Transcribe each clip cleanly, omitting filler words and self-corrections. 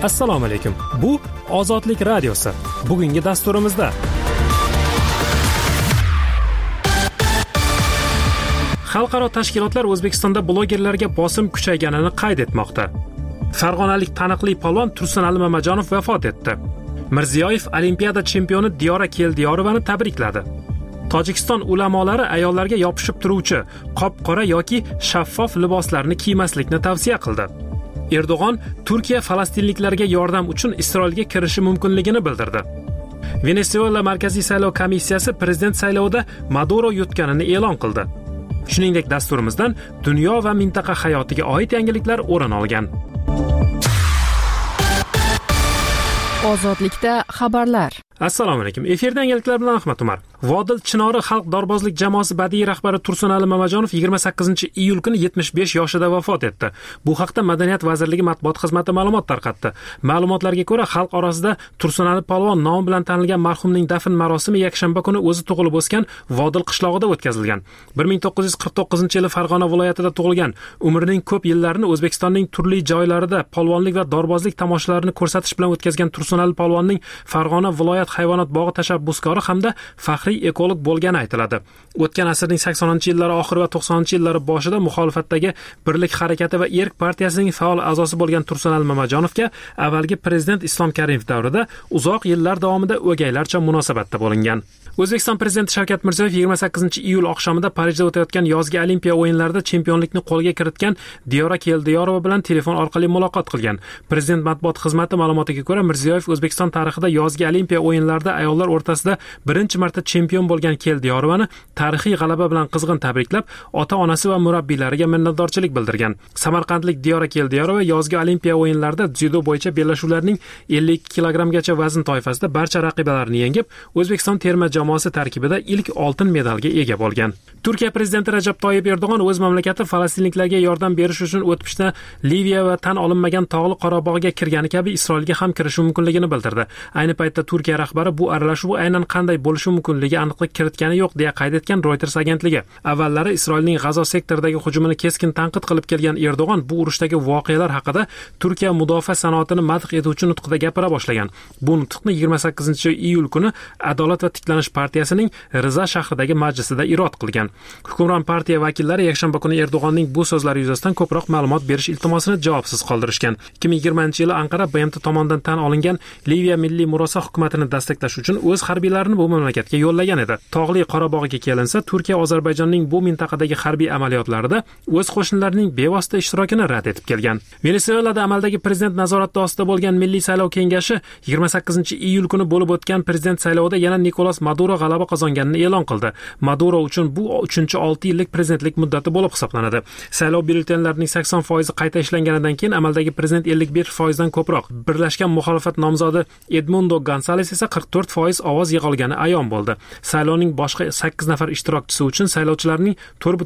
Assalomu alaykum. Bu Ozodlik radiosi. Bugungi dasturimizda xalqaro tashkilotlar O'zbekistonda blogerlarga bosim kuchayganini qayd etmoqda. Farg'onalik taniqli polvon Tursunali Mamajonov vafot etdi. Mirziyoyev Olimpiada chempioni Diyora Keldiyorovani tabrikladi. Tojikiston ulamolari ayollarga yopishib turuvchi qop-qora yoki shaffof liboslarni kiymaslikni tavsiya qildi. Erdo'g'on Turkiya falastinliklarga yordam uchun Isroilga kirishi mumkinligini bildirdi. Venesuela Markaziy saylov komissiyasi prezident saylovida Maduro yutganini e'lon qildi. Shuningdek, dasturimizdan dunyo va mintaqa hayotiga oid yangiliklar o'rin olgan. Ozodlikda xabarlar. Assalomu alaykum. Efirda yangiliklar bilan Ahmad Umar. Vodil Chinori xalq dorbozlik jamoasi badiiy rahbari Tursunali Mamajonov 28-iyul kuni 75 yoshida vafot etdi. Bu haqda Madaniyat vazirligi matbuot xizmati ma'lumot tarqatdi. Ma'lumotlarga ko'ra, xalq orasida Tursunali polvon nomi bilan tanilgan marhumning dafn marosimi yakshanba kuni o'zi tug'ilib o'sgan Vodil qishlog'ida o'tkazilgan. 1949-yili Farg'ona viloyatida tug'ilgan, umrining ko'p yillarini O'zbekistonning turli joylarida polvonlik va dorbozlik tomoshalalarini ko'rsatish bilan o'tkazgan Tursunali polvonning Farg'ona viloyat hayvonot bog'i tashabbuskori hamda faxriy ekolog bo'lgani aytiladi. O'tgan asrning 80-yillari oxiri va 90-yillari boshida muxolifatdagi Birlik harakati va Erk partiyasining faol a'zosi bo'lgan Tursunali Mamajonovga avvalgi prezident Islom Karimov davrida uzoq yillar davomida o'gaylarcha munosabatda bo'lingan. O'zbekiston prezidenti Shavkat Mirziyoyev 28-iyul oqshomida Parijda o'tayotgan yozgi Olimpiya o'yinlarida chempionlikni qo'lga kiritgan Diyora Keldiyorova bilan telefon orqali muloqot qilgan. Prezident matbuot xizmati ma'lumotiga ko'ra, Mirziyoyev O'zbekiston tarixida yozgi Olimpiya o'yinlarida ayollar o'rtasida birinchi marta chempion bo'lgan Keldiyorovani tarixiy g'alaba bilan qizg'in tabriklab, ota-onasi va murabbiylariga minnatdorchilik bildirgan. Samarqandlik Diyora Keldiyorova yozgi Olimpiya o'yinlarida dzyudo bo'yicha bellashuvlarning 52 kilogramgacha vazn toifasida barcha raqibalarini yengib, O'zbekiston terma jamoasi tarkibida ilk oltin medalga ega bo'lgan. Turkiya prezidenti Rajab Toyyib Erdo'g'on o'z mamlakati falastinliklarga yordam berish uchun o'tmishda Liviya va tan olinmagan Tog'li Qorabog'ga kirgani kabi Isroilga ham kirishi mumkinligini bildirdi. Ayni paytda Turkiya rahbari bu aralashuv aynan qanday bo'lishi mumkinligi aniqlik kiritgani yo'q deya qayd etgan Reuters agentligi. Avvallari Isroilning G'azo sektoridagi hujumini keskin tanqid qilib kelgan Erdo'g'on bu urushdagi voqealar haqida Turkiya mudofaa sanoatini madh etuvchi nutqida gapira boshlagan. Bu nutqni 28-iyul kuni Adolat va tiklanish partiyasining Riza shahridagi majlisida irod qilgan. Hukmron partiya vakillari yakshanba kuni Erdo'g'onning bu so'zlari yuzasidan ko'proq ma'lumot berish iltimosini javobsiz qoldirishgan. 2020-yili Anqara BMT tomonidan tan olingan Liviya milliy murosa hukumatini dastaqlash uchun o'z harbiylarini bu mamlakatga yo'llagan edi. Tog'li Qorabog'ga kelinsa, Turkiya Ozarbayjonning bu mintaqadagi harbiy amaliyotlarida o'z qo'shinlarining bevosita ishtirokini rad etib kelgan. Venesuelada amaldagi prezident nazorati ostida bo'lgan Milliy saylov kengashi 28-iyul kuni bo'lib o'tgan prezident saylovida yana Nikolas Maduro g'alaba qozonganini e'lon qildi. Maduro uchun bu 3-6 yillik prezidentlik muddati bo'lib hisoblanadi. Saylov byulletenlarining 80% qayta ishlanganidan keyin amaldagi prezident 51% dan ko'proq. Birlashgan muxolifat nomzodi Edmundo Gonzales esa 44% ovoz yig'a olgani ayon bo'ldi. Saylovning boshqa 8 nafar ishtirokchisi uchun saylovchilarning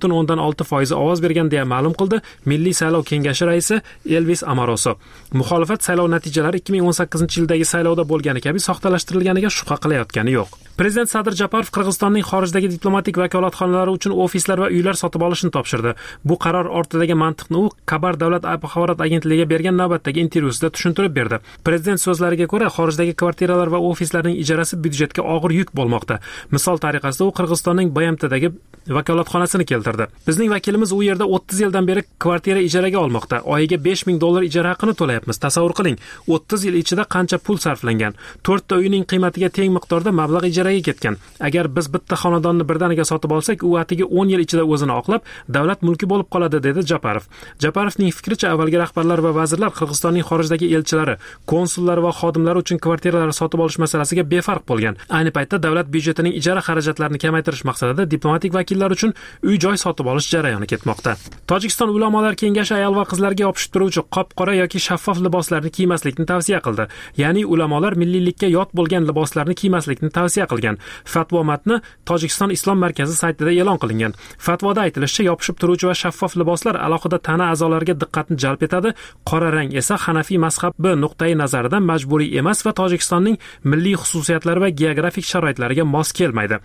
4.6% ovoz bergan deya ma'lum qildi Milliy saylov kengashi raisi Elvis Amaroso. Muxolifat saylov natijalari 2018-yildagi saylovda bo'lgani kabi soxtalashtirilganiga shubha qilayotgani yo'q. Prezident Sadir Japarov Qirg'izistonning xorijdagi diplomatik vakolatxonalari uchun ofislar va uylar sotib olishni topshirdi. Bu qaror ortidagi mantiqni u Kabar davlat axborot agentligiga bergan navbatdagi intervyusida tushuntirib berdi. Prezident so'zlariga ko'ra, xorijdagi kvartiralar va ofislarning ijarasi byudjetga og'ir yuk bo'lmoqda. Misol tariqasida u Qirg'izistonning BMTdagi vakolatxonasini keltirdi. Bizning vakilimiz u yerda 30 yildan beri kvartira ijaraga olmoqda. Oyiga $5000 ijara haqini to'layapmiz. Tasavvur qiling, 30 yil ichida qancha pul sarflangan. 4 ta uyning qiymatiga teng miqdorda mablag' ijaraga ketgan. Agar biz bitta xonadonni birdaniga sotib olsak, u atigi 10 yil ichida o'zini oqlab, davlat mulki bo'lib qoladi, dedi Japarov. Japarovning fikricha, avvalgi rahbarlar va vazirlar Qirg'izistonning xorijdagi elchilari, konsullar va xodimlari uchun kvartiralar sotib olish masalasiga befarq bo'lgan. Ayni paytda davlat byudjetining ijara xarajatlarini kamaytirish maqsadida diplomatik vakillar uchun uy-joy sotib olish jarayoni ketmoqda. Tojikiston ulamolar kengashi ayol va qizlarga yopishib turuvchi qop-qora yoki shaffof liboslarni kiymaslikni tavsiya qildi. Ya'ni ulamolar milliylikka yot bo'lgan liboslarni kiymaslikni tavsiya qilgan. Fatvo matni Tojikiston Islom markazi saytida e'lon qilingan. Fatvoda aytilishicha, yopishib turuvchi va shaffof liboslar alohida tana a'zolariga diqqatni jalb etadi. Qora rang esa Hanafiy mazhabi nuqtai nazaridan majburiy emas va Tojikistonning milliy xususiyatlari va geografik sharoitlariga mos kelmaydi.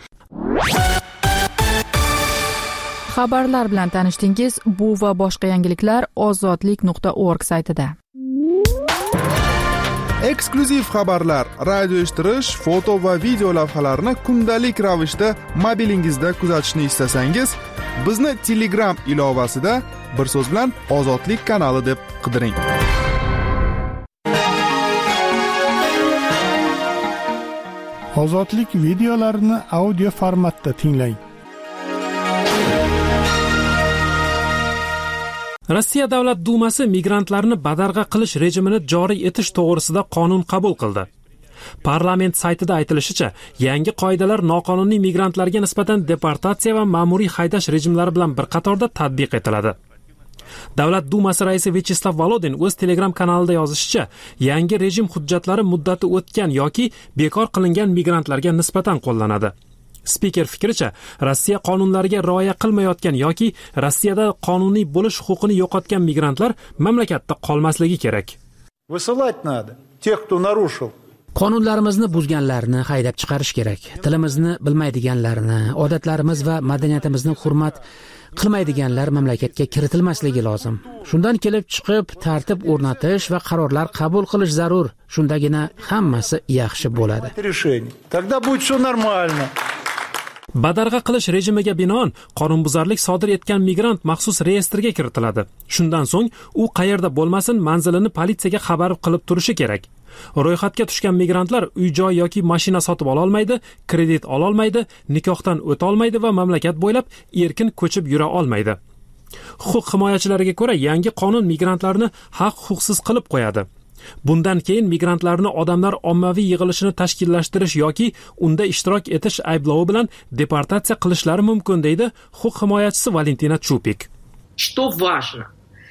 Xabarlar bilan tanishdingiz. Bu va boshqa yangiliklar ozodlik.org saytida. Eksklyuziv xabarlar, radio eshittirish, foto va video lavhalarni kundalik ravishda mobilingizda kuzatishni istasangiz, bizni Telegram ilovasida bir so'z bilan Ozodlik kanali deb qidiring. Ozodlik videolarini audio formatda tinglang. Rossiya Davlat Dumasi migrantlarni badarg'a qilish rejimini joriy etish to'g'risida qonun qabul qildi. Parlament saytida aytilishicha, yangi qoidalar noqonuniy migrantlarga nisbatan deportatsiya va ma'muriy haydash rejimlari bilan bir qatorda tatbiq etiladi. Davlat Dumasi raisi Vyacheslav Volodin o'z Telegram kanalida yozishicha, yangi rejim hujjatlari muddati o'tgan yoki bekor qilingan migrantlarga nisbatan qo'llanadi. Spiker fikricha, Rossiya qonunlariga rioya qilmayotgan yoki Rossiyada qonuniy bo'lish huquqini yo'qotgan migrantlar mamlakatda qolmasligi kerak. Высылать надо тех, кто нарушил. Qonunlarimizni buzganlarni haydab chiqarish kerak. Tilimizni bilmaydiganlarni, odatlarimiz va madaniyatimizni hurmat qilmaydiganlar mamlakatga kiritilmasligi lozim. Shundan kelib chiqib, tartib o'rnatish va qarorlar qabul qilish zarur. Shundagina hammasi yaxshi bo'ladi. Тогда будет всё нормально. Badarg'a qilish rejimiga binoan qonunbuzarlik sodir etgan migrant maxsus reyestrga kiritiladi. Shundan so'ng u qayerda bo'lmasin manzilini politsiyaga xabar qilib turishi kerak. Ro'yxatga tushgan migrantlar uy-joy yoki mashina sotib ola olmaydi, kredit ola olmaydi, nikohdan o'ta olmaydi va mamlakat bo'ylab erkin ko'chib yura olmaydi. Huquq himoyachilariga ko'ra, yangi qonun migrantlarni haq-huquqsiz qilib qo'yadi. Bundan keyin migrantlarni odamlar ommaviy yig'ilishini tashkillashtirish yoki unda ishtirok etish ayblovi bilan deportatsiya qilishlari mumkin, deydi huquq himoyachisi Valentina Chupik. Что важно?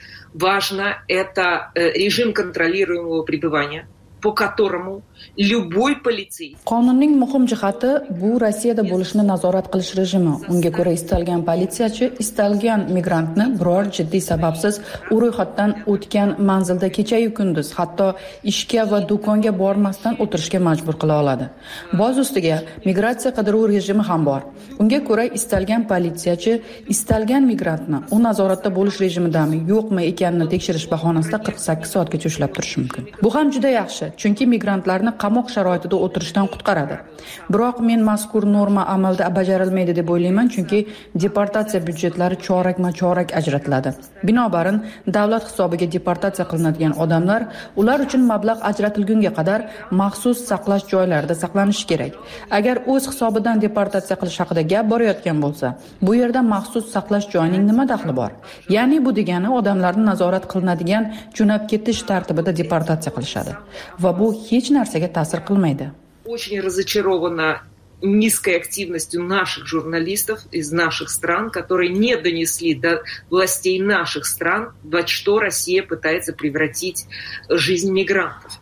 Важно это режим контролируемого пребывания, по которому любой полицейский. Qonunning muhim jihati bu Rossiyada bo'lishni nazorat qilish rejimi. Unga ko'ra istalgan politsiyachi istalgan migrantni biror jiddiy sababsiz u ro'yxatdan o'tgan manzilda kecha-yu kunduz, hatto ishga va do'konga bormasdan o'tirishga majbur qila oladi. Boz ustiga migratsiya qidiruv rejimi ham bor. Unga ko'ra istalgan politsiyachi istalgan migrantni u nazoratda bo'lish rejimidami, yo'qmi ekanini tekshirish bahonasida 48 soatgacha ushlab turishi mumkin. Bu ham juda yaxshi, chunki migrantlarni qamoq sharoitida o'tirishdan qutqaradi. Biroq men mazkur norma amalda bajarilmaydi deb o'ylayman, chunki deportatsiya byudjetlari chorak-chorak ajratiladi. Binobarin, davlat hisobiga deportatsiya qilinadigan odamlar ular uchun mablag' ajratilgunga qadar maxsus saqlash joylarida saqlanishi kerak. Agar o'z hisobidan deportatsiya qilish haqida gap borayotgan bo'lsa, bu yerda maxsus saqlash joyining nima daxli bor? Ya'ni bu degani odamlarni nazorat qilinadigan jo'nab ketish tartibida deportatsiya qilishadi va bu hech narsaga ta'sir qilmaydi. Очень разочарована низкой активностью наших журналистов из наших стран, которые не донесли до властей наших стран, во что Россия пытается превратить жизнь мигрантов.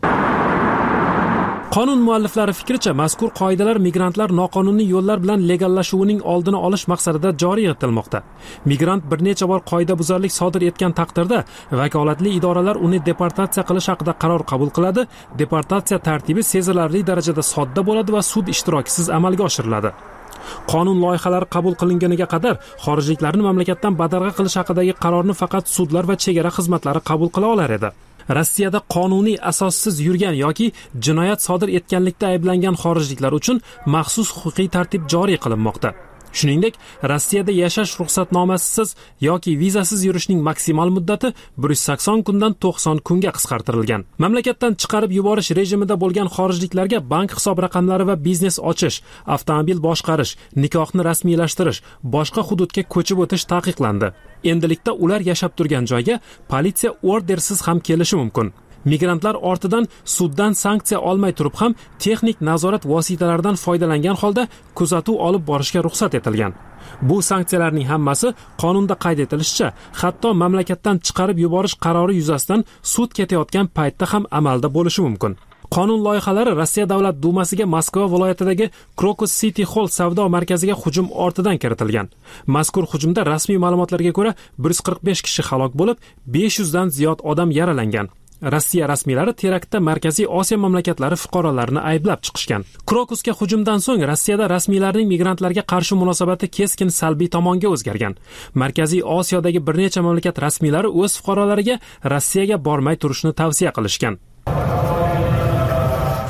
Qonun mualliflari fikricha, mazkur qoidalar migrantlar noqonuniy yo'llar bilan legallashuvining oldini olish maqsadida joriy etilmoqda. Migrant bir necha bor qoidabuzarlik sodir etgan taqdirda vakolatli idoralar uni deportatsiya qilish haqida qaror qabul qiladi. Deportatsiya tartibi sezilarli darajada sodda bo'ladi va sud ishtirokisiz amalga oshiriladi. Qonun loyihalari qabul qilinganiga qadar xorijliklarni mamlakatdan badarg'a qilish haqidagi qarorni faqat sudlar va chegara xizmatlari qabul qila olar edi. Rossiyada qonuniy asossiz yurgan yoki jinoyat sodir etganlikda ayblangan xorijliklar uchun maxsus huquqiy tartib joriy qilinmoqda. Shuningdek, Rossiyada yashash ruxsatnomasisiz yoki vizasiz yurishning maksimal muddati 180 kundan 90 kunga qisqartirilgan. Mamlakatdan chiqarib yuborish rejimida bo'lgan xorijliklarga bank hisob raqamlari va biznes ochish, avtomobil boshqarish, nikohni rasmiylashtirish, boshqa hududga ko'chib o'tish taqiqlandi. Endilikda ular yashab turgan joyga politsiya ordersiz ham kelishi mumkin. Migrantlar ortidan suddan sanksiya olmay turib ham texnik nazorat vositalaridan foydalangan holda kuzatuv olib borishga ruxsat etilgan. Bu sanksiyalarning hammasi qonunda qayd etilishicha, hatto mamlakatdan chiqarib yuborish qarori yuzasidan sud ketayotgan paytda ham amalda bo'lishi mumkin. Qonun loyihalari Rossiya Davlat Dumasiga Moskva viloyatidagi Krokus City Hall savdo markaziga hujum ortidan kiritilgan. Mazkur hujumda rasmiy ma'lumotlarga ko'ra 145 kishi halok bo'lib, 500 dan ziyod odam yaralangan. Rossiya rasmiylari teraktda Markaziy Osiyo mamlakatlari fuqarolarini ayblab chiqishgan. Krokusga hujumdan so'ng Rossiyada rasmiylarning migrantlarga qarshi munosabati keskin salbiy tomonga o'zgargan. Markaziy Osiyodagi bir necha mamlakat rasmiylari o'z fuqarolariga Rossiyaga bormay turishni tavsiya qilishgan.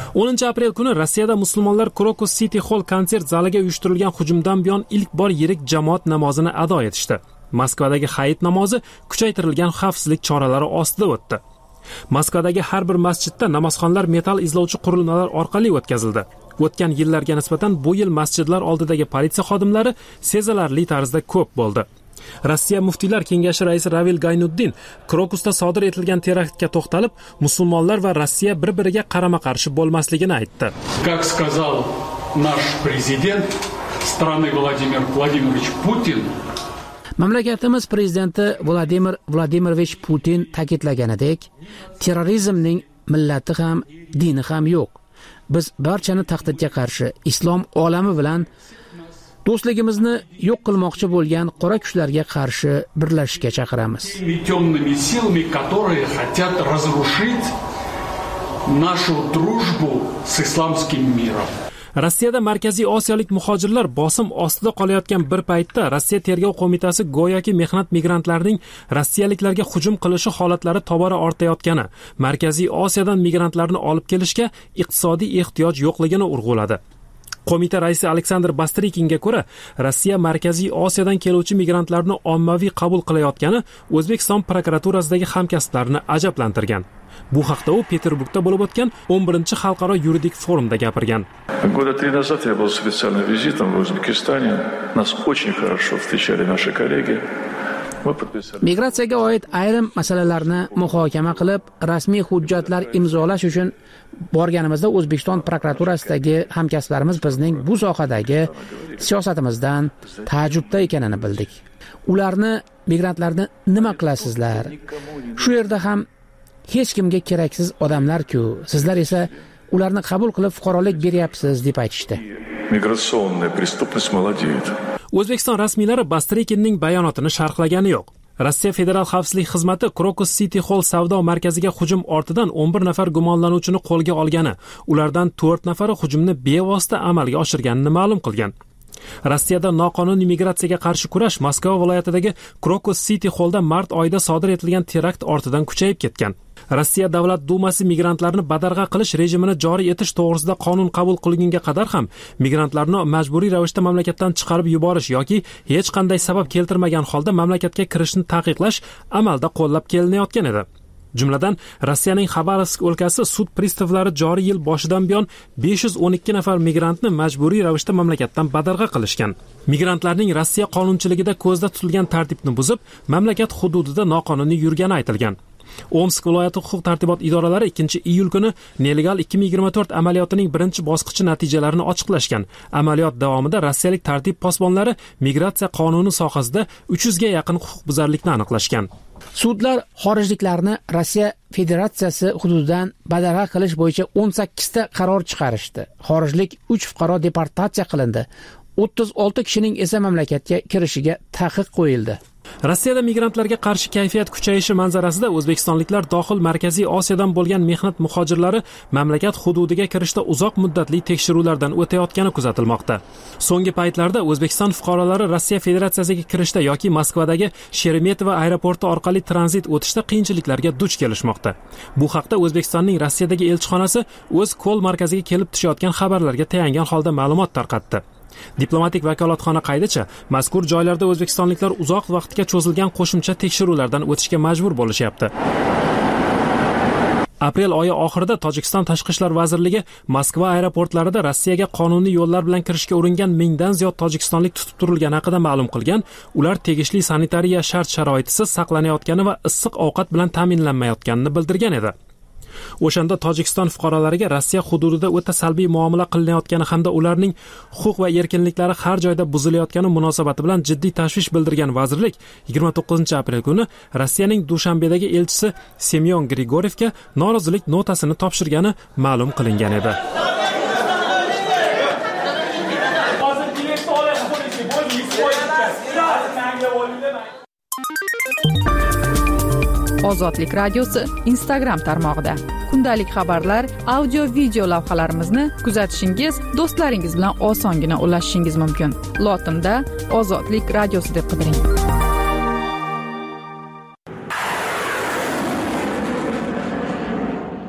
10 aprel kuni Rossiyada musulmonlar Krokus City Hall konsert zaliga uyushtirilgan hujumdan buyon ilk bor yirik jamoat namozini ado etishdi. Moskvadagi hayit namozi kuchaytirilgan xavfsizlik choralari ostida o'tdi. Moskvadagi har bir masjidda namozxonlar metal izlovchi qurilmalar orqali o'tkazildi. O'tgan yillarga nisbatan bu yil masjidlar oldidagi politsiya xodimlari sezilarli tarzda ko'p bo'ldi. Rossiya muftiylar kengashi raisi Ravil Gaynuddin Krokusda sodir etilgan teraktga to'xtalib, musulmonlar va Rossiya bir-biriga qarama-qarshi bo'lmasligini aytdi. Как сказал наш президент страны Владимир Владимирович Путин, mamlakatimiz prezidenti Vladimir Vladimirovich Putin ta'kidlaganidek, terrorizmning millati ham, dini ham yo'q. Biz barchani tahdidga qarshi islom olami bilan do'stligimizni yo'q qilmoqchi bo'lgan qora kuchlarga qarshi birlashishga chaqiramiz. темными силами, которые хотят разрушить нашу дружбу с исламским миром. Rossiyada Markaziy Osiyolik muhojirlar bosim ostida qolayotgan bir paytda Rossiya tergov qo'mitasi go'yoki mehnat migrantlarining rossiyaliklarga hujum qilishi holatlari tobora ortayotgani, Markaziy Osiyodan migrantlarni olib kelishga iqtisodiy ehtiyoj yo'qligini urg'uladi. Qo'mita raisi Aleksandr Bastrikinga ko'ra, Rossiya Markaziy Osiyodan keluvchi migrantlarni ommaviy qabul qilayotgani O'zbekiston prokuraturasidagi hamkasblarini ajablantirgan. Bu haqda u Peterburgda bo'lib o'tgan 11-xalqaro yuridik forumda gapirgan. Года 3 назад я был с официальным визитом в Узбекистане. Нас очень хорошо встречали наши коллеги. Migratsiyaga oid ayrim masalalarni muhokama qilib, rasmiy hujjatlar imzolash uchun borganimizda O'zbekiston prokuraturasidagi hamkasblarimiz bizning bu sohadagi siyosatimizdan taajjubda ekanini bildik. Ularni migrantlarni nima qilasizlar? Shu yerda ham hech kimga keraksiz odamlar-ku. Sizlar esa ularni qabul qilib fuqarolik beryapsiz deb aytishdi. Migratsionная преступность молодеет. O'zbekiston rasmiylari Bastrikinning bayonotini sharhlagani yo'q. Rossiya Federal xavfsizlik xizmati Krokus City Hall savdo markaziga hujum ortidan 11 nafar gumonlanuvchini qo'lga olgani, ulardan 4 nafari hujumni bevosita amalga oshirganini ma'lum qilgan. Rossiyada noqonuniy migratsiyaga qarshi kurash Moskva viloyatidagi Krokus City Hallda mart oyida sodir etilgan terakt ortidan kuchayib ketgan. Rossiya Davlat Dumasi migrantlarni badarg'a qilish rejimini joriy etish to'g'risida qonun qabul qilingunga qadar ham migrantlarni majburiy ravishda mamlakatdan chiqarib yuborish yoki hech qanday sabab keltirmagan holda mamlakatga kirishni taqiqlash amalda qo'llab kelinayotgan edi. Jumladan, Rossiyaning Xabarovsk o'lkasi sud pristavlari joriy yil boshidan buyon 512 nafar migrantni majburiy ravishda mamlakatdan badarg'a qilishgan. Migrantlarning Rossiya qonunchiligida ko'zda tutilgan tartibni buzib, mamlakat hududida noqonuniy yurgani aytilgan. Omsk viloyati huquq-tartibot idoralari 2-iyul kuni Nelegal 2024 amaliyotining birinchi bosqichi natijalarini ochiqlashgan. Amaliyot davomida rossiyalik tartib posbonlari migratsiya qonuni sohasida 300 ga yaqin huquqbuzarlikni aniqlashgan. Sudlar xorijliklarni Rossiya Federatsiyasi hududidan badarg'a qilish bo'yicha 18 ta qaror chiqarishdi. Xorijlik 3 fuqaro deportatsiya qilindi. 36 kishining esa mamlakatga kirishiga taqiq qo'yildi. Rossiyada migrantlarga qarshi kayfiyat kuchayishi manzarasida o'zbekistonliklar dohil Markaziy Osiyodan bo'lgan mehnat muhojirlari mamlakat hududiga kirishda uzoq muddatli tekshiruvlardan o'tayotgani kuzatilmoqda. So'nggi paytlarda O'zbekiston fuqarolari Rossiya Federatsiyasiga kirishda yoki Moskvadagi Sheremetyevo aeroporti orqali tranzit o'tishda qiyinchiliklarga duch kelishmoqda. Bu haqda O'zbekistonning Rossiyadagi elchixonasi o'z Ko'l markaziga kelib tushayotgan xabarlarga tayangan holda ma'lumot tarqatdi. Diplomatik vakolatxona qaydicha, mazkur joylarda o'zbekistonliklar uzoq vaqtga cho'zilgan qo'shimcha tekshiruvlardan o'tishga majbur bo'lishyapti. Aprel oyi oxirida Tojikiston Tashqi ishlar vazirligi Moskva aeroportlarida Rossiyaga qonuniy yo'llar bilan kirishga uringan 1000 dan ziyod tojikistonlik tutib turilgani haqida ma'lum qilgan. Ular tegishli sanitariya shart-sharoitisiz saqlanayotgani va issiq ovqat bilan ta'minlanmayotganini bildirgan edi. O'shanda Tojikiston fuqarolariga Rossiya hududida o'ta salbiy muomala qilinayotgani hamda ularning huquq va erkinliklari har joyda buzilayotgani munosabati bilan jiddiy tashvish bildirgan vazirlik 29-aprel kuni Rossiyaning Dushanbedagi elchisi Semyon Grigoryevga norozilik notasini topshirgani ma'lum qilingan edi. Ozodlik radiosi Instagram tarmog'ida. Kundalik xabarlar, audio, video lavhalarimizni kuzatishingiz, do'stlaringiz bilan osongina ulashishingiz mumkin. Lotinda Ozodlik radiosi deb qidiring.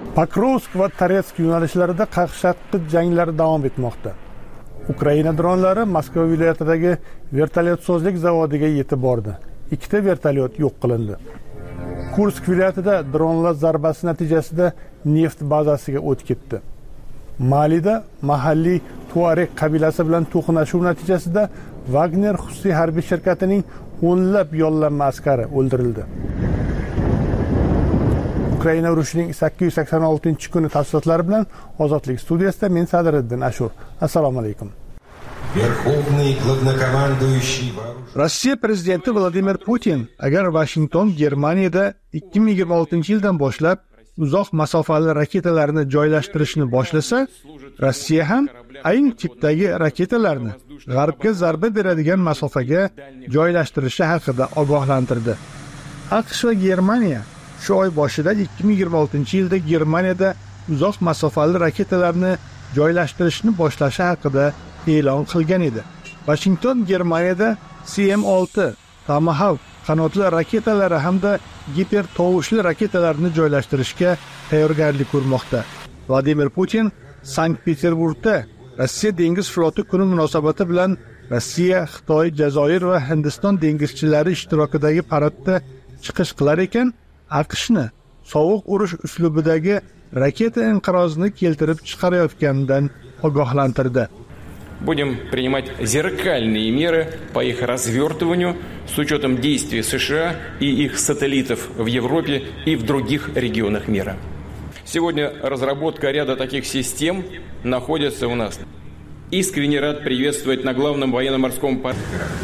Pokrovsk va Toretsk yo'nalishlarida qaqshatqich janglar davom etmoqda. Ukraina dronlari Moskva viloyatidagi vertolyotsozlik zavodiga yetib bordi. 2 ta vertolyot yo'q qilindi. Kursk viloyatida dronlar zarbasi natijasida neft bazasiga o't ketdi. Malida mahalliy Tuareg qabilasi bilan to'qnashuv natijasida Wagner xususiy harbiy shirkatining o'nlab yollanma askari o'ldirildi. Ukraina urushining 886-kuni tafsilotlari bilan Ozodlik studiyasida men Sadriddin Ashur. Assalomu alaykum. Rossiya prezidenti Vladimir Putin agar Washington Germaniyada 2026-yildan boshlab uzoq masofali raketalarni joylashtirishni boshlasa, Rossiya ham ayni tipdagi raketalarni g'arbga zarba beradigan masofaga joylashtirishi haqida ogohlantirdi. AQSh va Germaniya shu oy boshida 2026-yilda Germaniyada uzoq masofali raketalarni joylashtirishni boshlashi haqida e'lon qilgan edi. Washington Germaniyada CM6 Tomahawk qanotli raketalari hamda gipertovushli raketalarni joylashtirishga tayyorgarlik ko'rmoqda. Vladimir Putin Sankt-Peterburgda Rossiya dengiz floti kuni munosabati bilan Rossiya, Xitoy, Jazoir va Hindiston dengizchilari ishtirokidagi paradda chiqish qilar ekan, AQShni sovuq urush uslubidagi raketa inqirozini keltirib chiqarayotganidan ogohlantirdi. Будем принимать зеркальные меры по их развертыванию с учетом действий США и их сателлитов в Европе и в других регионах мира. Сегодня разработка ряда таких систем находится у нас. Искренне рад приветствовать на главном военно-морском порту.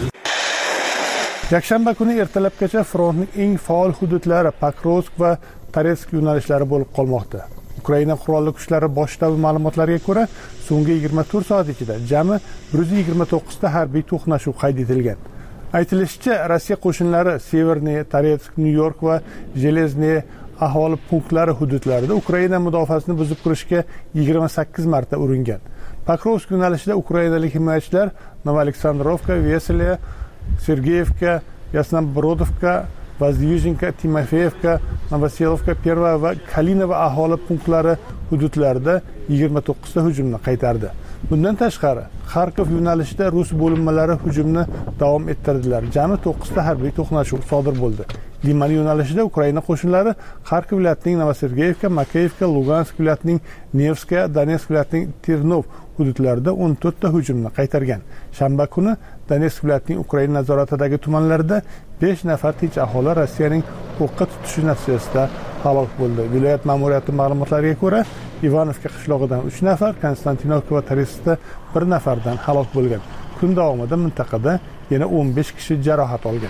Yakshanba kuni ertalabgacha frontning eng faol hududlari Pokrovsk va Toretsk yo'nalishlari bo'lib qolmoqda. Ukraina qurolli kuchlari bosh shtabi ma'lumotlariga ko'ra, so'nggi 24 soat ichida jami 129 ta harbiy to'qnashuv qayd etilgan. Aytilishicha, Rossiya qo'shinlari Severniy, Toretsk, Nyu-York va Jelezniy aholi punktlari hududlarida Ukraina mudofaasini buzib kirishga 28 marta uringan. Pokrovsk yo'nalishida ukrainalik himoyachilar Novoaleksandrovka, Veseliya, Sergeyevka, Yasnobrodovka, Vazyuzhinka, Timofeyevka, Novoselovka, Perva va Kalinova aholi punktlari hududlarida 29 ta hujumni qaytardi. Bundan tashqari, Kharkov yo'nalishida rus bo'linmalari hujumni davom ettirdilar. Jami 9 ta harbiy to'qnashuv sodir bo'ldi. Liman yo'nalishida Ukraina qo'shinlari Kharkov viloyatining Novosergeyevka, Makeyevka, Lugansk viloyatining Nevskaya, Donetsk viloyatining Ternov hududlarida 14 ta hujumni qaytargan. Shanba kuni Donetsk viloyatining Ukraina nazoratidagi tumanlarida 5 nafar tinch aholi Rossiyaning o'qqa tutishi natijasida halok bo'ldi. Viloyat ma'muriyati ma'lumotlariga ko'ra, Ivanovka qishlog'idan 3 nafar, Konstantinovka va Toretskda 1 nafardan halok bo'lgan. Kun davomida mintaqada yana 15 kishi jarohat olgan.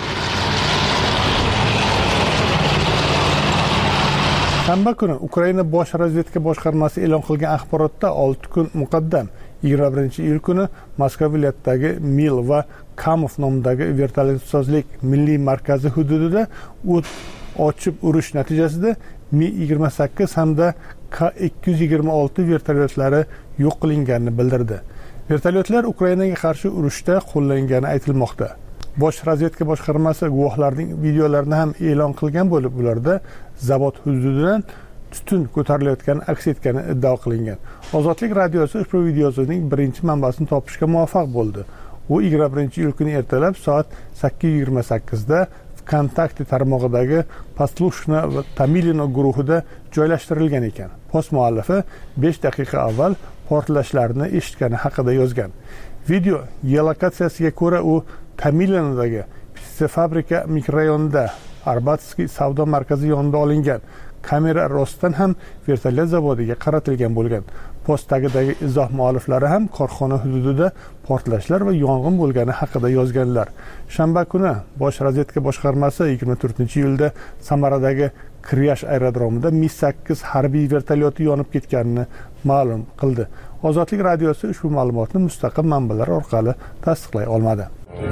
Shanba kuni Ukraina bosh razvedka boshqarmasi e'lon qilgan axborotda 6 kun muqaddam 21-iyul kuni Moskva viloyatidagi Mil va Kamov nomidagi vertolyotsozlik milliy markazi hududida o't ochib urush natijasida Mi-28 hamda K-226 vertolyotlari yo'q qilinganini bildirdi. Vertolyotlar Ukrainaga qarshi urushda qo'llangani aytilmoqda. Bosh razvedka boshqarmasi guvohlarning videolarini ham e'lon qilgan bo'lib, ularda zavod hududidan tutun ko'tarilayotgani aks etgani iddao qilingan. Ozodlik radiosi ushbu videoning birinchi manbasini topishga muvaffaq bo'ldi. U 21-iyul kuni ertalab soat 8:28 da Kontakti tarmog'idagi Poslushna va Tamilino guruhida joylashtirilgan ekan. Post muallifi 5 daqiqa avval portlashlarni eshitgani haqida yozgan. Video geolokatsiyasiga ko'ra u Tamilinodagi fabrika mikrorayonida Arbatskiy savdo markazi yonida olingan. Kamera rostdan ham vertolyot zavodiga qaratilgan bo'lgan. Postdagi izoh mualliflari ham korxona hududida portlashlar va yong'in bo'lgani haqida yozganlar. Shanba kuni bosh razvedka boshqarmasi 24-iyulda Samaradagi Kriyash aerodromida Mi-8 harbiy vertolyoti yonib ketganini ma'lum qildi. Ozodlik radiosi ushbu ma'lumotni mustaqil manbalar orqali tasdiqlay olmadi.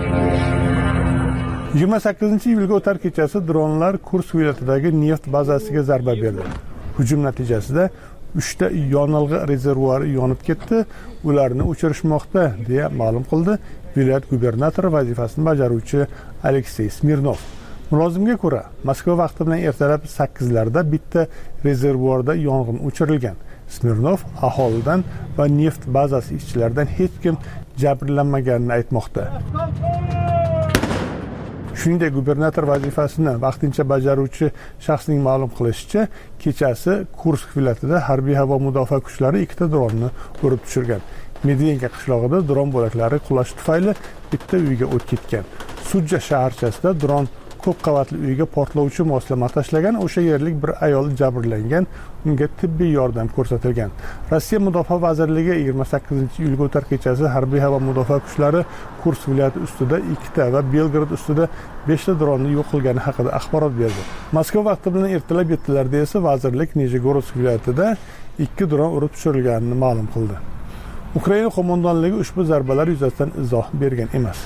28-iyulga o'tar kechasi dronlar Kursk viloyatidagi neft bazasiga zarba berdi. Hujum natijasida 3 ta yonilg'i rezervuari yonib ketdi. Ularni o'chirishmoqda, deya ma'lum qildi viloyat gubernatori vazifasini bajaruvchi Aleksey Smirnov. Mulozimga ko'ra, Moskva vaqti bilan ertalab 8larda bitta rezervuarda yong'in o'chirilgan. Smirnov aholidan va neft bazasi ishchilaridan hech kim jabrlanmaganini aytmoqda. Shuningdek, gubernator vazifasini vaqtincha bajaruvchi shaxsning ma'lum qilishicha, kechasi Kursk viloyatida harbiy havo mudofaa kuchlari ikkita dronni urib tushirgan. Medvenka qishlog'ida dron bo'laklari qulashi tufayli bitta uyga o't ketgan. Sudja shaharchasida dron ko'p qavatli uyga portlovchi moslama tashlagan. O'sha yerlik bir ayol jabrlangan, unga tibbiy yordam ko'rsatilgan. Rossiya Mudofaa vazirligi 28-iyulga o'tar kechasi harbiy havo mudofaa kuchlari Kursk viloyati ustida 2ta va Belgrad ustida 5ta dronni yo'q qilgani haqida axborot berdi. Moskva vaqti bilan ertalab 7larda esa vazirlik Nijegorod viloyatida 2 dron urib tushirilganini ma'lum qildi. Ukraina qo'mondonligi ushbu zarbalar yuzasidan izoh bergan emas.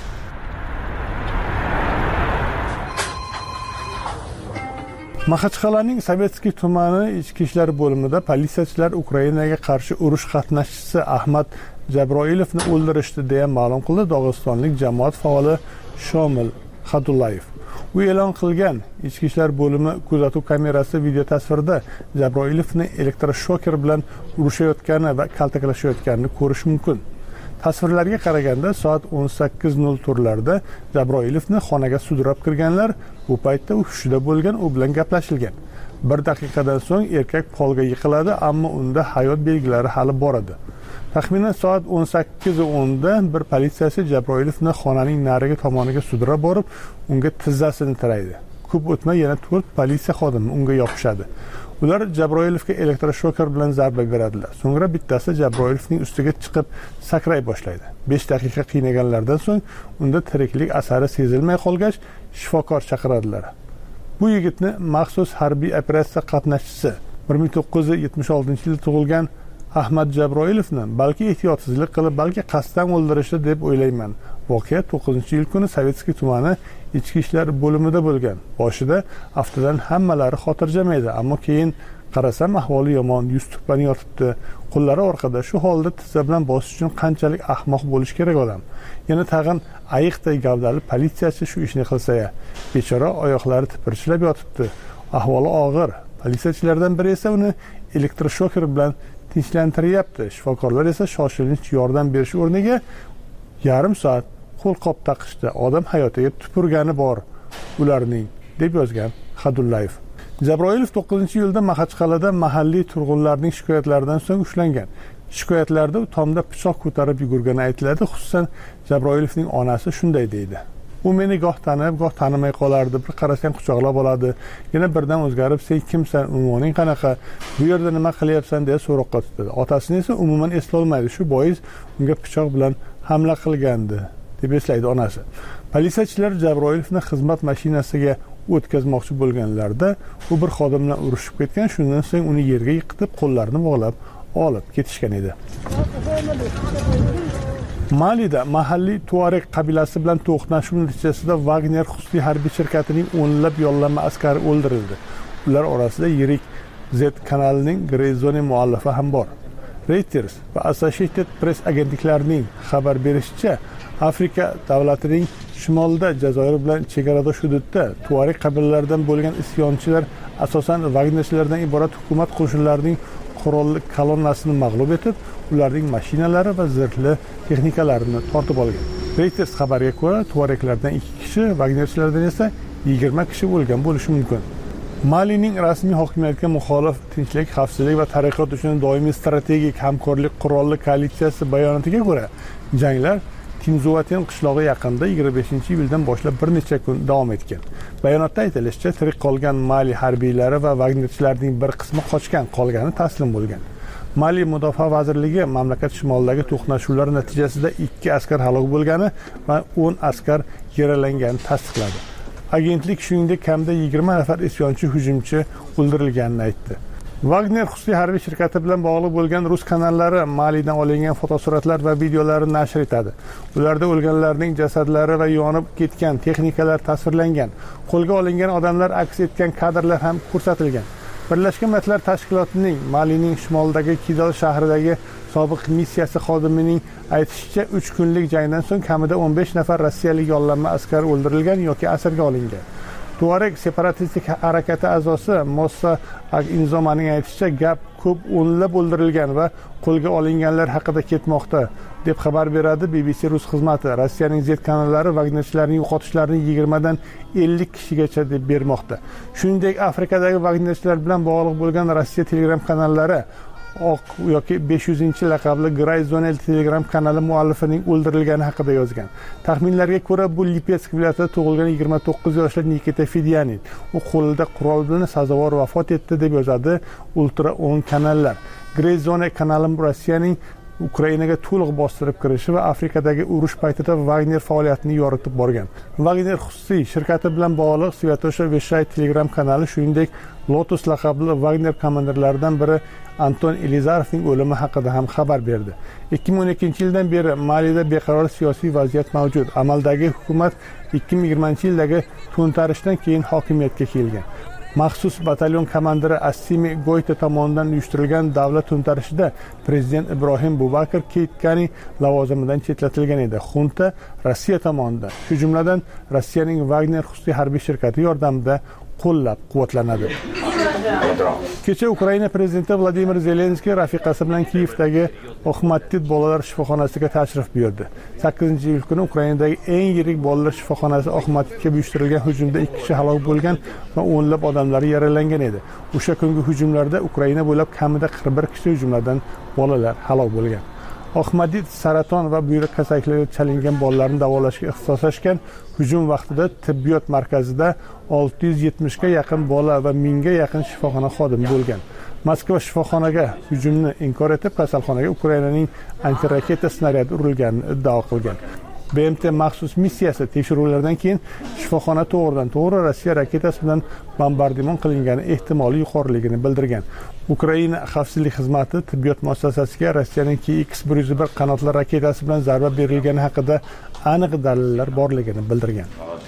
Maxachqal'aning Sovetskiy tumani ichki ishlar bo'limida politsiyachilar Ukrainaga qarshi urush qatnashchisi Ahmad Jabroilovni o'ldirishdi deya ma'lum qildi Dog'istonlik jamoat faoli Shomil Xadullayev. U e'lon qilgan ichki ishlar bo'limi kuzatuv kamerasi video tasvirda Jabroilovni elektroshoker bilan urushayotgani va kaltaklashayotganini ko'rish mumkin. Tasvirlarga qaraganda soat 18:00larda Jabroilovni xonaga sudrab kirganlar, bu paytda u hushida bo'lgan, u bilan gaplashilgan. 1 daqiqadan so'ng erkak polga yiqiladi, ammo unda hayot belgilari hali bor edi. Taxminan soat 18:10da bir politsiyachi Jabroilovni xonaning narigi tomoniga sudrab borib, unga tizzasini tiraydi. Ko'p o'tmay yana 4 politsiya xodimi unga yopishadi. Ular Jabroilovga elektroshoker bilan zarba beradilar. So'ngra bittasi Jabroilovning ustiga chiqib sakray boshlaydi. 5 daqiqa qiynaganlardan so'ng unda tiriklik asari sezilmay qolgach, shifokor chaqiradilar. Bu yigitni maxsus harbiy operatsiya qatnashchisi 1976-yilda tug'ilgan Ahmad Jabroilovni balki ehtiyotsizlik qilib, balki qasddan o'ldirishdi deb o'ylayman. Voqea 9-iyul kuni Sovetskiy tumani ichki ishlar bo'limida bo'lgan. Boshida aftidan hammalari xotirjam edi, ammo keyin qarasam ahvoli yomon, yuz tuppani yotibdi, qo'llari orqada. Shu holda tizza bilan bosish uchun qanchalik ahmoq bo'lish kerak odam. Yana tag'in ayiqday gavdali politsiyachi shu ishni qilsa-ya. Bechora oyoqlari tipirchilab yotibdi. Ahvoli og'ir. Politsiyachilardan biri esa uni elektroshoker bilan tinchlantiryapti. Shifokorlar esa shoshilinch yordam berish o'rniga yarim soat qo'lqop taqishdi. Odam hayotiga tupurgani bor ularning, deb yozgan Xadullayev. Jabroilov 9-iyulda Maxachqal'ada mahalliy turg'unlarning shikoyatlaridan so'ng ushlangan. Shikoyatlarda u tomda pichoq ko'tarib yugurgani aytiladi. Xususan, Jabroilovning onasi shunday deydi: U meni goh tanib, goh tanimay qolardi. Bir qarasam quchoqlab oladi. Yana birdan o'zgarib, "Sen kimsan? Unvoning qanaqa? Bu yerda nima qilyapsan?" deya so'roqqa tutadi. Otasini esa umuman eslolmaydi. Shu bois unga pichoq bilan hamla qilgandi, deb eslaydi onasi. Politsiyachilar Jabroilovni xizmat mashinasiga o'tkazmoqchi bo'lganlarida u bir xodim bilan urushib ketgan. Shundan so'ng uni yerga yiqitib, qo'llarini bog'lab olib ketishgan edi. Malida mahalliy Tuareg qabilasi bilan to'qnashuv natijasida Wagner xususiy harbiy shirkatining o'nlab yollanma askari o'ldirildi. Ular orasida yirik Z kanalining Grey Zone muallifi ham bor. Reuters va Associated Press agentliklarining xabar berishicha, Afrika davlatining shimolida Jazoir bilan chegaradosh hududda Tuareg qabilalaridan bo'lgan isyonchilar asosan Wagnerchilardan iborat hukumat qo'shinlarining qurolli kolonnasini mag'lub etib, ularning mashinalari va zirhli texnikalarini tortib olgan. Reuters xabariga ko'ra, Tuareglardan 2 kishi, Wagnerchilardan esa 20 kishi o'lgan bo'lishi mumkin. Malining rasmiy hokimiyatga muxolif tinchlik, xavfsizlik va taraqqiyot uchun doimiy strategik hamkorlik qurolli koalitsiyasi bayonotiga ko'ra, janglar Timzuvaten qishlog'i yaqinida 25-iyuldan boshlab bir necha kun davom etgan. Bayonotda aytilishicha, tirik qolgan Mali harbiylari va Wagnerchilarning bir qismi qochgan, qolgani taslim bo'lgan. Mali mudofaa vazirligi mamlakat shimolidagi to'qnashuvlar natijasida 2 askar halok bo'lgani va 10 askar yaralangani tasdiqladi. Agentlik shuningdek kamida 20 nafar isyonchi hujumchi o'ldirilganini aytdi. Wagner xususiy harbiy shirkati bilan bog'liq bo'lgan rus kanallari Malidan olingan fotosuratlar va videolarni nashr etadi. Ularda o'lganlarning jasadlari va yonib ketgan texnikalar tasvirlangan. Qo'lga olingan odamlar aks etgan kadrlar ham ko'rsatilgan. Birlashgan Millatlar Tashkilotining Malining shimolidagi Kidal shahridagi sobiq missiyasi xodimining aytishicha, 3 kunlik jangdan so'ng kamida 15 nafar rossiyalik yollanma askar o'ldirilgan yoki asirga olingan. Tuareg separatistik harakati a'zosi Mossa Ag-Inzomaning aytishicha, gap ko'p o'nlab o'ldirilgan va qo'lga olinganlar haqida ketmoqda, deb xabar beradi BBC rus xizmati. Rossiyaning Z kanallari Wagnerchilarning yo'qotishlarini 20 dan 50 kishigacha deb bermoqda. Shuningdek, Afrikadagi Wagnerchilar bilan bog'liq bo'lgan Rossiya Telegram kanallari Oq yoki 500-laqabli Gray Zonel Telegram kanali muallifining o'ldirilgani haqida yozgan. Taxminlarga ko'ra, bu Lipetsk viloyatida tug'ilgan 29 yoshli Nikita Fedyanin. U qo'lida qurol bilan sazovor vafot etdi deb yozadi ultra o'ng kanallar. Gray Zone kanali Rossiyaning Ukrainaga to'liq bostirib kirishi va Afrikadagi urush paytida Wagner faoliyatini yoritib borgan. Wagner xususiy shirkati bilan bog'liq Svyatosha Veshay Telegram kanali, shuningdek Lotus laqabli Wagner komandirlaridan biri Anton Elizarovning o'limi haqida ham xabar berdi. 2012-yildan beri Malida beqaror siyosiy vaziyat mavjud. Amaldagi hukumat 2020-yildagi to'ntarishdan keyin hokimiyatga kelgan. Maxsus batalyon komandiri Assimi Goyta tomonidan uyushtirilgan davlat to'ntarishida prezident Ibrohim Bubakar Keitgani lavozimidan chetlatilgan edi. Xunta Rossiya tomonidan, shu jumladan Rossiyaning Wagner xususiy harbiy shirkati yordamida qo'llab-quvvatlanadi. Kecha Ukraina prezidenti Vladimir Zelenskiy rafiqasi bilan Kiyevdagi Oxmatdit bolalar shifoxonasiga tashrif buyurdi. 8-iyul kuni Ukrainadagi eng yirik bolalar shifoxonasi Oxmatditga uyushtirilgan hujumda 2 kishi halok bo'lgan va o'nlab odamlar yaralangan edi. O'sha kungi hujumlarda Ukraina bo'ylab kamida 41 kishi, jumladan bolalar halok bo'lgan. Oxmatdit saraton va buyrak kasalliklariga chalingan bolalarni davolashga ixtisoslashgan. Hujum vaqtida tibbiyot markazida 670 ga yaqin bola va 1000 ga yaqin shifoxona xodimi bo'lgan. Moskva shifoxonaga hujumni inkor etib, kasalxonaga Ukrainaning antiraketa snaryadi urilganini iddao qilgan. BMT maxsus missiyasi tekshiruvlardan keyin shifoxona to'g'ridan-to'g'ri Rossiya raketasi bilan bombardimon qilingani ehtimoli yuqoriligini bildirgan. Ukraina xavfsizlik xizmati tibbiyot muassasasiga Rossiyaning KX-101 qanotli raketasi bilan zarba berilgani haqida aniq dalillar borligini bildirgan.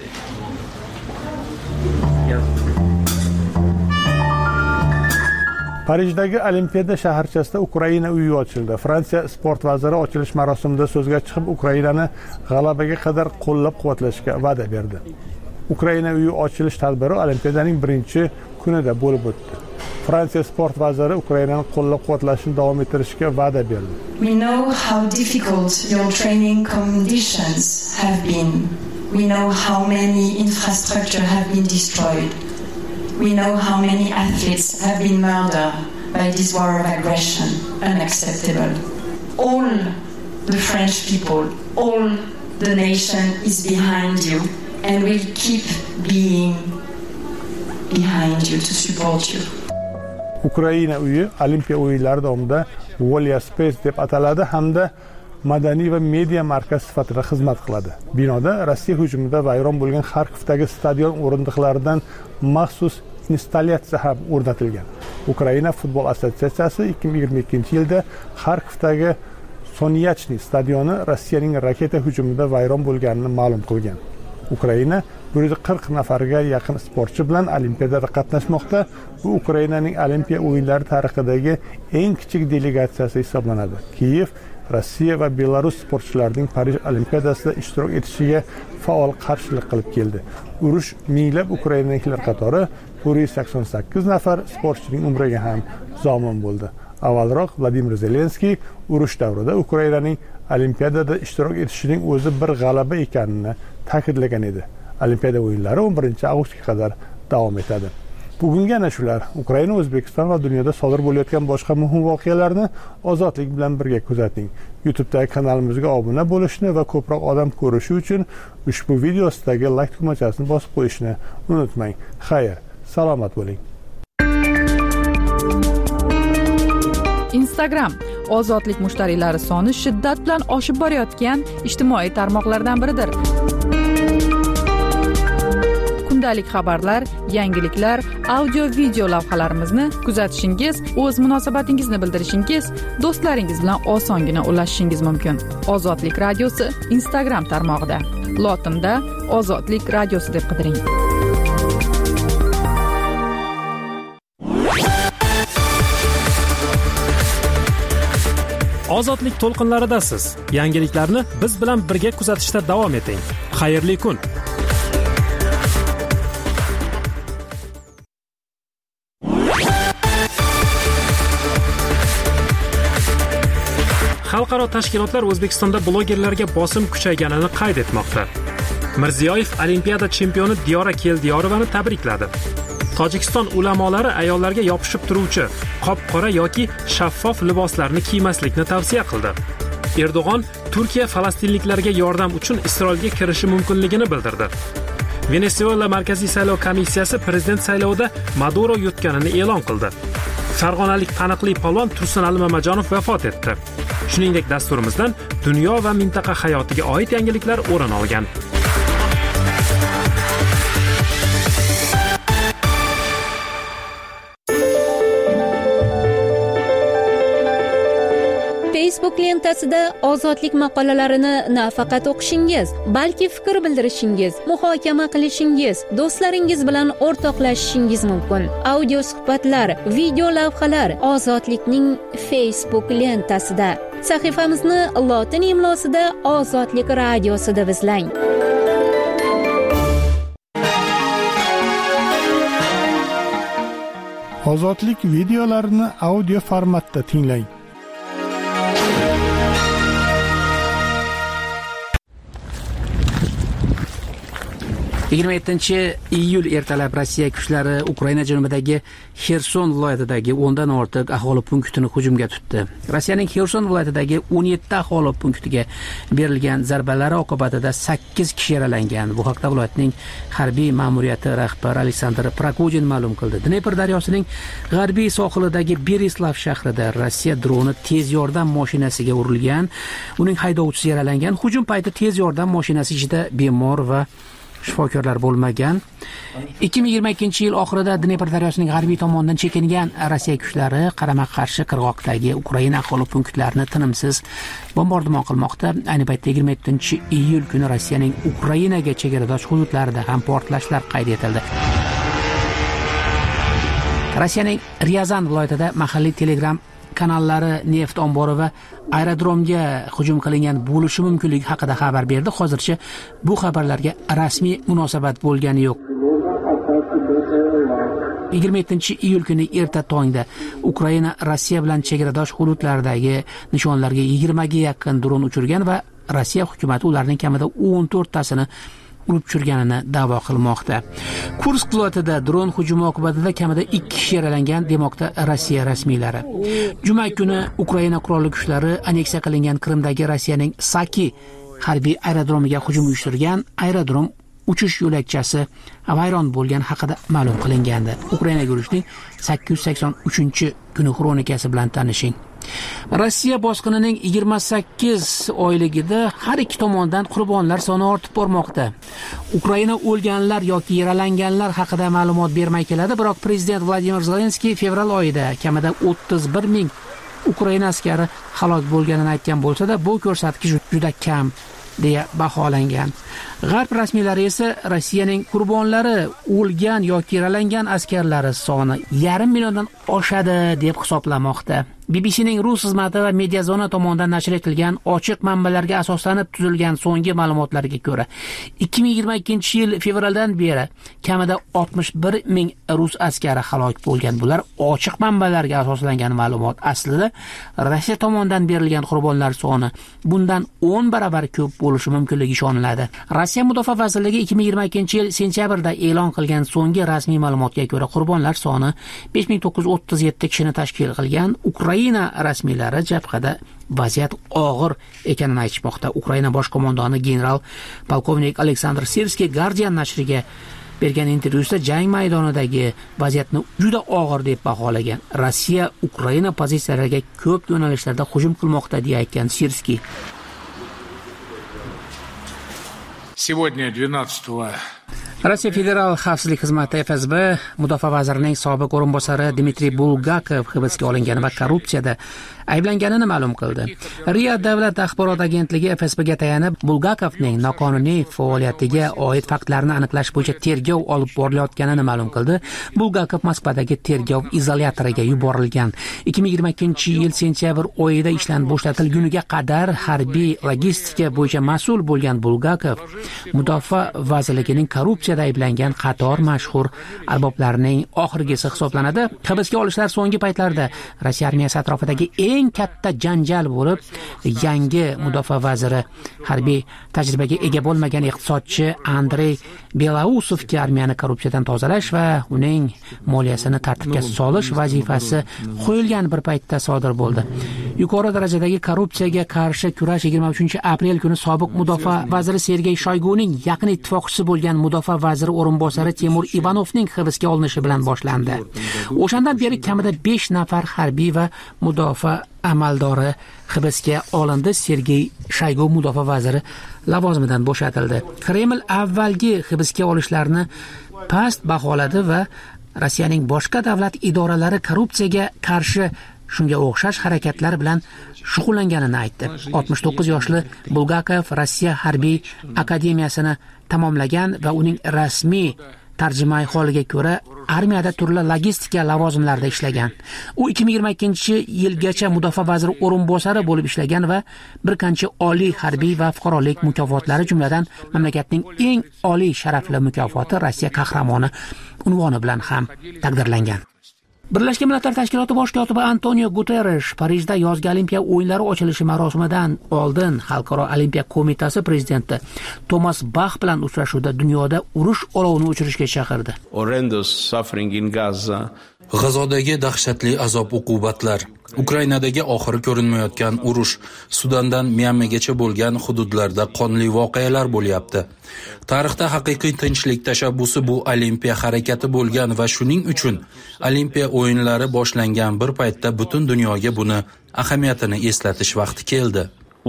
Parijdagi Olimpiada shaharchasida Ukraina uyi ochildi. Fransiya sport vaziri ochilish marosimida so'zga chiqib, Ukrainani g'alabaga qadar qo'llab-quvvatlashga va'da berdi. Ukraina uyi ochilish tadbiri Olimpiadaning birinchi kunida bo'lib o'tdi. Fransiya sport vaziri Ukrainani qo'llab-quvvatlashni davom ettirishga va'da berdi. We know how difficult your training conditions have been. We know how many infrastructure have been destroyed. We know how many athletes have been murdered by this war of aggression. Unacceptable. All the French people, all the nation is behind you and will keep being behind you to support you. Ukraina uyi Olimpiya o'yinlari davomida Volia Space deb ataladi hamda madaniy va media markaz sifatida xizmat qiladi. Binoda Rossiya hujumida vayron bo'lgan Xarkovdagi stadion o'rindiqlaridan maxsus installyatsiya ham o'rnatilgan. Ukraina futbol assotsiatsiyasi 2022-yilda Xarkovdagi Sonyachny stadioni Rossiyaning raketa hujumida vayron bo'lganini ma'lum qilgan. Ukraina 140 nafarga yaqin sportchi bilan Olimpiadada qatnashmoqda. Bu Ukrainaning Olimpiya o'yinlari tarixidagi eng kichik delegatsiyasi hisoblanadi. Kiyev Rossiya va Belarus sportchilarining Parij Olimpiadasida ishtirok etishiga faol qarshilik qilib keldi. Urush minglab ukrainaliklar qatori 188 nafar sportchining umriga ham zomin bo'ldi. Avvalroq Vladimir Zelenskiy urush davrida Ukrainaning Olimpiadada ishtirok etishining o'zi bir g'alaba ekanini ta'kidlagan edi. Olimpiada o'yinlari 11-avgustga qadar davom etadi. Bugungi ana shular. Ukraina, O'zbekiston va dunyoda sodir bo'layotgan boshqa muhim voqealarni Ozodlik bilan birga kuzating. YouTube'dagi kanalimizga obuna bo'lishni va ko'proq odam ko'rishi uchun ushbu video ostidagi like tugmachasini bosib qo'yishni unutmang. Xayr, salomat bo'ling. Instagram ozodlik mushtariylari soni shiddat bilan oshib borayotgan ijtimoiy tarmoqlardan biridir. Kundalik xabarlar, yangiliklar, audio-video lavhalarimizni kuzatishingiz, o'z munosabatingizni bildirishingiz, do'stlaringiz bilan osongina ulashishingiz mumkin. Ozodlik radiosi Instagram tarmog'ida. Lotinda Ozodlik radiosi deb qidiring. Ozodlik to'lqinlaridasiz. Yangiliklarni biz bilan birga kuzatishda davom eting. Xayrli kun. Xalqaro tashkilotlar O'zbekistonda blogerlarga bosim kuchayganini qayd etmoqda. Mirziyoyev Olimpiada chempioni Diyora Keldiyorovani tabrikladi. Tojikiston ulamolari ayollarga yopishib turuvchi qop-qora yoki shaffof liboslarni kiymaslikni tavsiya qildi. Erdo'g'on Turkiya falastinliklarga yordam uchun Isroilga kirishi mumkinligini bildirdi. Venesuela Markaziy saylov komissiyasi prezident saylovida Maduro yutganini e'lon qildi. Farg'onalik taniqli polvon Tursunali Mamajonov vafot etdi. Shuningdek, dasturimizdan dunyo va mintaqa hayotiga oid yangiliklar o'rin olgan. Facebook lentasida ozodlik maqolalarini nafaqat o'qishingiz, balki fikr bildirishingiz, muhokama qilishingiz, do'stlaringiz bilan o'rtoqlashishingiz mumkin. Audio suhbatlar, video lavhalar Ozodlikning Facebook lentasida. Sahifamizni lotin imlosida Ozodlik radiosida izlang. Ozodlik videolarini audio formatda tinglang. iyul ertalab Rossiya kuchlari Ukraina janubidagi Xerson viloyatidagi 10 dan ortiq aholi punktini hujumga tutdi. Rossiyaning Xerson viloyatidagi 17 aholi punktiga berilgan zarbalar oqibatida 8 kishi yaralangan. Bu haqda viloyatning harbiy ma'muriyati rahbari Aleksandr Prokudin ma'lum qildi. Dnepr daryosining g'arbiy sohilidagi Berislav shahrida Rossiya droni tez yordam mashinasiga urilgan. Uning haydovchisi yaralangan. Hujum payti tez yordam mashinasi ichida bemor va shifokorlar bo'lmagan. 2022-yil oxirida Dnepr daryosining g'arbiy tomonidan chekingan Rossiya kuchlari qarama-qarshi qirg'oqdagi Ukraina aholi punktlarini tinimsiz bombardimon qilmoqda. Ayni paytda 27-iyul kuni Rossiyaning Ukrainaga chegaradosh hududlarida ham portlashlar qayd etildi. Rossiyaning Ryazan viloyatida mahalliy Telegram kanallari neft ombori va aerodromga hujum qilingan bo'lishi mumkinligi haqida xabar berdi. Hozircha bu xabarlarga rasmiy munosabat bo'lgani yo'q. 27-iyul kuni erta tongda Ukraina Rossiya bilan chegaradosh hududlardagi nishonlarga 20 ga yaqin dron uchirgan va Rossiya hukumati ularning kamida 14 tasini urib tushirganini da'vo qilmoqda. Kursk viloyatida dron hujumi oqibatida kamida 2 kishi yaralangan demoqda Rossiya rasmiylari. Juma kuni Ukraina qurolli kuchlari aneksiya qilingan Qrimdagi Rossiyaning Saki harbiy aerodromiga hujum uyushtirgan. Aerodrom uchish yo'lakchasi vayron bo'lgan haqida ma'lum qilingandi. Ukrainaga yurishning 883-kuni xronikasi bilan tanishing. Rossiya bosqinining 28 oyligida har ikki tomondan qurbonlar soni ortib bormoqda. Ukraina o'lganlar yoki yaralanganlar haqida ma'lumot bermay keladi, biroq prezident Vladimir Zelenskiy fevral oyida kamida 31 ming Ukraina askari halok bo'lganini aytgan bo'lsa-da, bu ko'rsatkich juda kam deya baholangan. G'arb rasmiylari esa Rossiyaning qurbonlari, o'lgan yoki yaralangan askarlari soni 500 milliondan oshadi deb hisoblamoqda. BBCning rus xizmati va Mediazona tomonidan nashr etilgan ochiq manbalarga asoslanib tuzilgan so'nggi ma'lumotlarga ko'ra, 2022-yil fevraldan beri kamida 61 ming rus askari halok bo'lgan. Bular ochiq manbalarga asoslangan ma'lumot. Aslida Rossiya tomonidan berilgan qurbonlar soni bundan 10 barobar ko'p bo'lishi mumkinligi ishoniladi. Rossiya Mudofaa vazirligi 2022-yil sentyabrda e'lon qilgan so'nggi rasmiy ma'lumotga ko'ra qurbonlar soni 5937 kishini tashkil qilgan. Ukraina rasmiylari jabhada vaziyat og'ir ekanini aytmoqda. Ukraina bosh qo'mondoni general polkovnik Aleksandr Sirskiy Guardian nashriga bergan intervyusida jang maydonidagi vaziyatni juda og'ir deb baholagan. Rossiya Ukraina pozitsiyalariga ko'p yo'nalishlarda hujum qilmoqda deya aytgan Sirskiy. Сегодня 12 Rossiya Federal xavfsizlik xizmati FSB mudofaa vazirining sobiq o'rinbosari Dmitriy Bulgakov hibsga olingani va korrupsiyada ayblanganini ma'lum qildi. RIA davlat axborot agentligi FSBga tayanib, Bulgakovning noqonuniy faoliyatiga oid faktlarni aniqlash bo'yicha tergov olib borilayotganini ma'lum qildi. Bulgakov Moskvadagi tergov izolyatoriga yuborilgan. 2022-yil sentyabr oyida ishdan bo'shatilguniga qadar harbiy logistika bo'yicha mas'ul bo'lgan Bulgakov mudofaa vazirligining korrupsiya korrupsiyada ayblangan qator mashhur arboblarning oxirgisi hisoblanadi. Hibsga olishlar so'nggi paytlarda Rossiya armiyasi atrofidagi eng katta janjal bo'lib, yangi mudofaa vaziri harbiy tajribaga ega bo'lmagan iqtisodchi Andrey Belausovga armiyani korrupsiyadan tozalash va uning moliyasini tartibga solish vazifasi qo'yilgan bir paytda sodir bo'ldi. Yuqori darajadagi korrupsiyaga qarshi kurash 23-aprel kuni sobiq mudofaa vaziri Sergey Shoyguning yaqin ittifoqchisi bo'lgan mudofaa vaziri o'rinbosari Timur Ivanovning hibsga olinishi bilan boshlandi. O'shandan beri kamida 5 nafar harbiy va mudofaa amaldori hibsga olindi. Sergey Shoygu mudofaa vaziri lavozimidan bo'shatildi. Kreml avvalgi hibsga olishlarni past baholadi va Rossiyaning boshqa davlat idoralari korrupsiyaga qarshi shunga o'xshash harakatlar bilan shug'ullanganini aytdi. 69 yoshli Bulgakov Rossiya harbiy akademiyasini tamomlagan va uning rasmiy tarjimai holiga ko'ra armiyada turli logistika lavozimlarida ishlagan. U 2022-yilgacha mudofaa vaziri o'rinbosari bo'lib ishlagan va bir qancha oliy harbiy va fuqarolik mukofotlari, jumladan mamlakatning eng oliy sharafli mukofoti Rossiya qahramoni unvoni bilan ham taqdirlangan. Birlashgan Millatlar Tashkiloti bosh kotibi Antonio Guterres Parijda yozgi Olimpiya o'yinlari ochilishi marosimidan oldin Xalqaro Olimpiya qo'mitasi prezidenti Tomas Bach bilan uchrashuvda dunyoda urush olovini o'chirishga chaqirdi. G'azodagi dahshatli azob-uqubatlar, Ukrainadagi oxiri ko'rinmayotgan urush, Sudandan Myanmagacha bo'lgan hududlarda qonli voqealar bo'lyapti. Tarixda haqiqiy tinchlik tashabbusi bu Olimpiya harakati bo'lgan va shuning uchun Olimpiya o'yinlari boshlangan bir paytda butun dunyoga buni ahamiyatini eslatish vaqti keldi.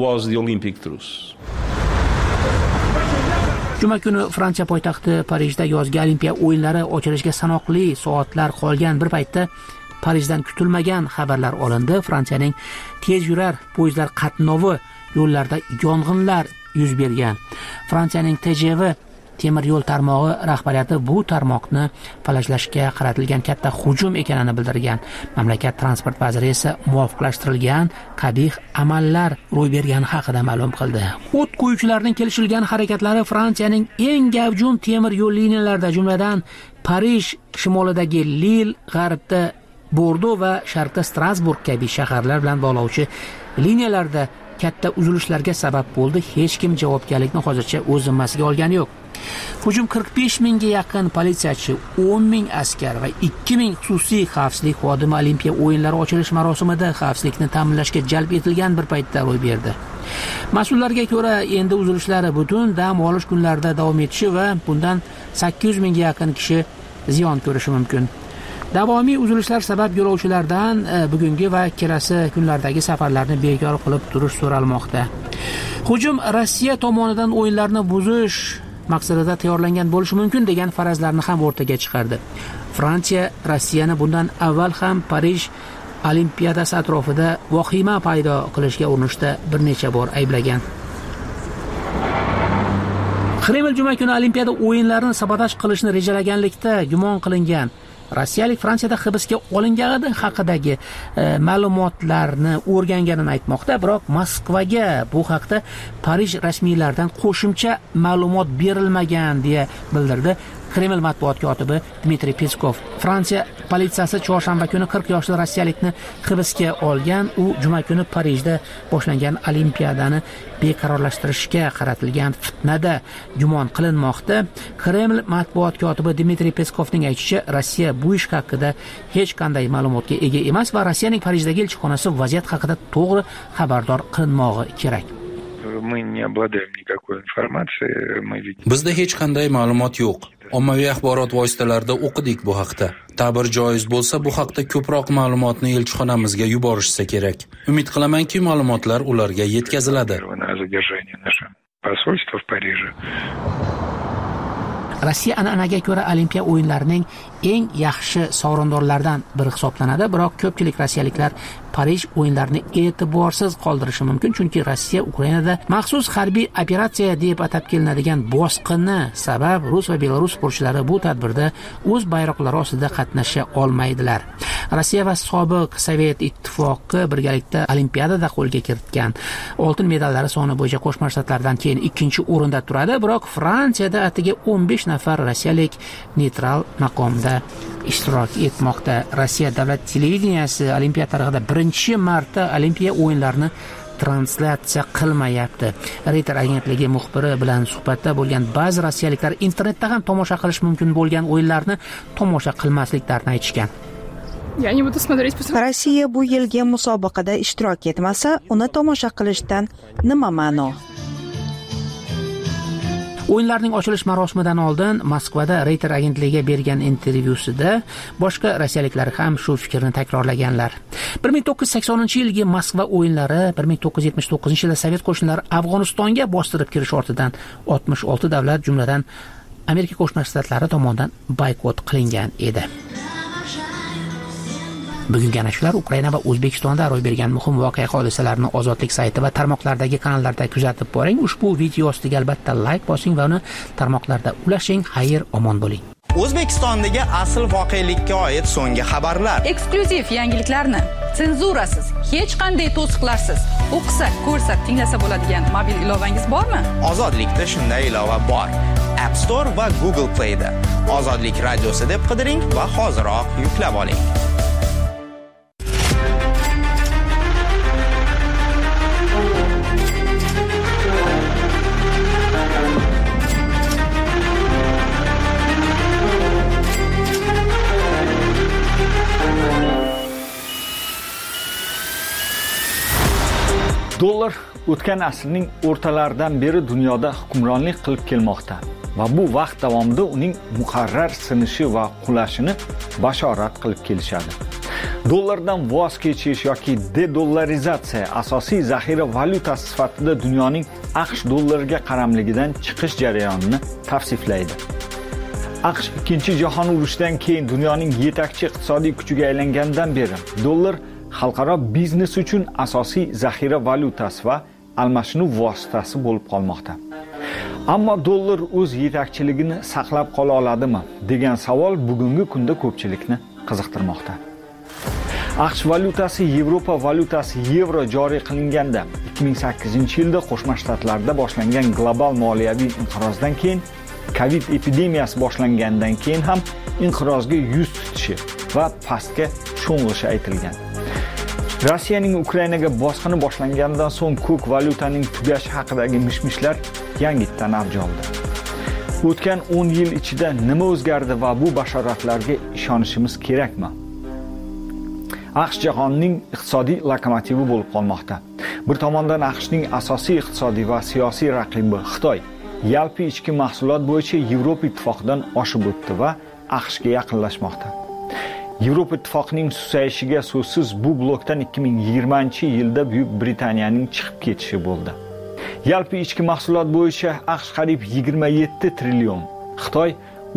Juma kuni Fransiya poytaxti Parijda yozgi Olimpiya o'yinlari ochilishiga sanoqli soatlar qolgan bir paytda Parijdan kutilmagan xabarlar olindi. Fransiyaning tez yurar poyezdlar qatnovi yo'llarida yong'inlar yuz bergan. Fransiyaning TGV temir yo'l tarmog'i rahbariyati bu tarmoqni falajlashga qaratilgan katta hujum ekanini bildirgan. Mamlakat transport vaziri esa muvofiqlashtirilgan qabih amallar ro'y bergani haqida ma'lum qildi. O't qo'yuvchilarning kelishilgan harakatlari Fransiyaning eng gavjum temir yo'l liniyalarida, jumladan Parij shimolidagi Lille, g'arbda Bordo va sharqda Strasburg kabi shaharlar bilan bog'lovchi liniyalarda katta uzilishlarga sabab bo'ldi. Hech kim javobgarlikni hozircha o'z zimmasiga olgani yo'q. Hujum 45 mingga yaqin politsiyachi, 10 ming askar va 2 ming xususiy xavfsizlik xodimi Olimpiya o'yinlari ochilish marosimida xavfsizlikni ta'minlashga jalb etilgan bir paytda ro'y berdi. Mas'ullarga ko'ra, endi uzilishlar butun dam olish kunlarida davom etishi va bundan 800 mingga yaqin kishi ziyon ko'rishi mumkin. Davomiy uzilishlar sabab yo'lovchilardan bugungi va kelasi kunlardagi safarlarni bekor qilib turish so'ralmoqda. Hujum Rossiya tomonidan o'yinlarni buzish maqsadida tayyorlangan bo'lishi mumkin degan farazlarni ham o'rtaga chiqardi. Fransiya Rossiyani bundan avval ham Parij Olimpiadasi atrofida vahima paydo qilishga urinishda bir necha bor ayblagan. Kreml juma kuni Olimpiada o'yinlarini sabotaj qilishni rejalaganlikda gumon qilingan rossiyalik Fransiyada hibsga olingani haqidagi ma'lumotlarni o'rganganini aytmoqda, biroq Moskvaga bu haqda Parij rasmiylaridan qo'shimcha ma'lumot berilmagan deya bildirdi Kreml matbuot kotibi Dmitriy Peskov. Fransiya politsiyasi chorshanba kuni 40 yoshli rossiyalikni hibsga olgan. U juma kuni Parijda boshlangan Olimpiadani beqarorlashtirishga qaratilgan fitnada gumon qilinmoqda. Kreml matbuot kotibi Dmitriy Peskovning aytishicha, Rossiya bu ish haqida hech qanday ma'lumotga ega emas va Rossiyaning Parijdagi elchixonasi vaziyat haqida to'g'ri xabardor qilinmog'i kerak. Bizda hech qanday ma'lumot yo'q. Ommaviy axborot vositalarida o'qidik bu haqda. Ta'bir joiz bo'lsa, bu haqda ko'proq ma'lumotni elchixonamizga yuborishsa kerak. Umid qilamanki, ma'lumotlar ularga yetkaziladi. Rossiya an'anaga ko'ra Olimpiya o'yinlarining eng yaxshi sovrindorlaridan biri hisoblanadi, biroq ko'pchilik rossiyaliklar Parij o'yinlarini e'tiborsiz qoldirishi mumkin, chunki Rossiya Ukrainada maxsus harbiy operatsiya deb atab kelinadigan bosqinni sabab Rus va Belarus sportchilari bu tadbirda o'z bayroqlari ostida qatnasha olmaydilar. Rossiya va sobiq Sovet ittifoqi birgalikda Olimpiadada qo'lga kiritgan oltin medallari soni bo'yicha Qo'shma Shtatlardan keyin 2-o'rinda turadi, biroq Fransiyada atigi 15 nafar rossiyalik neytral maqomda ishtirok etmoqda. Rossiya davlat televideniyasi Olimpiya tarixida birinchi marta Olimpiya o'yinlarini translyatsiya qilmayapti. Reuters agentligi muxbiri bilan suhbatda bo'lgan ba'zi rossiyaliklar internetda ham tomosha qilish mumkin bo'lgan o'yinlarni tomosha qilmasliklarini aytishgan. Rossiya bu yilgi musobaqada ishtirok etmasa, uni tomosha qilishdan nima ma'no? O'yinlarning ochilish marosimidan oldin Moskvada Reuters agentligiga bergan intervyusida boshqa rossiyaliklar ham shu fikrni takrorlaganlar. 1980-yilgi Moskva o'yinlari, 1979-yilda Sovet qo'shinlari Afg'onistonga bostirib kirish ortidan 66 davlat, jumladan Amerika Qo'shma Shtatlari tomonidan boykot qilingan edi. Bugungi ana shular Ukraina va O'zbekistonda ro'y bergan muhim voqea hodisalarni Ozodlik sayti va tarmoqlardagi kanallarda kuzatib boring. Ushbu video ostiga albatta like bosing va uni tarmoqlarda ulashing. Xayr, omon bo'ling. O'zbekistondagi asl voqelikka oid so'nggi xabarlar. Eksklyuziv yangiliklarni senzurasiz, hech qanday to'siqlarsiz o'qisa, ko'rsa, tinglasa bo'ladigan mobil ilovangiz bormi? Ozodlikda shunday ilova bor. App Store va Google Play'da Ozodlik radiosi deb qidiring va hoziroq yuklab oling. Dollar o'tgan asrning o'rtalaridan beri dunyoda hukmronlik qilib kelmoqda va bu vaqt davomida uning muqarrar sinishi va qulashini bashorat qilib kelishadi. Dollardan voz kechish yoki dedollarizatsiya asosiy zaxira valyutasi sifatida dunyoning AQSh dollariga qaramligidan chiqish jarayonini tavsiflaydi. AQSh Ikkinchi jahon urushidan keyin dunyoning yetakchi iqtisodiy kuchiga aylangandan beri dollar xalqaro biznes uchun asosiy zaxira valyutasi va almashinuv vositasi bo'lib qolmoqda. Ammo dollar o'z yetakchiligini saqlab qola oladimi degan savol bugungi kunda ko'pchilikni qiziqtirmoqda. AQSh valyutasi Yevropa valyutasi yevro joriy qilinganda 2008-yilda Qo'shma Shtatlarda boshlangan global moliyaviy inqirozdan keyin Covid epidemiyasi boshlangandan keyin ham inqirozga yuz tutishi va pastga sho'ng'ishi aytilgan. Rossiyaning Ukrainaga bosqini boshlangandan so'ng ko'k valyutaning tugashi haqidagi mishmishlar yangitdan avj oldi. O'tgan 10 yil ichida nima o'zgardi va bu bashoratlarga ishonishimiz kerakmi? AQSh jahonning iqtisodiy lokomotivi bo'lib qolmoqda. Bir tomondan AQShning asosiy iqtisodiy va siyosiy raqibi Xitoy yalpi ichki mahsulot bo'yicha Yevropa ittifoqidan oshib o'tdi va AQShga yaqinlashmoqda. Yevropa ittifoqining susayishiga so'zsiz bu blokdan 2020-yilda Buyuk Britaniyaning chiqib ketishi bo'ldi. Yalpi ichki mahsulot bo'yicha AQSh qariyb 27 trillion, Xitoy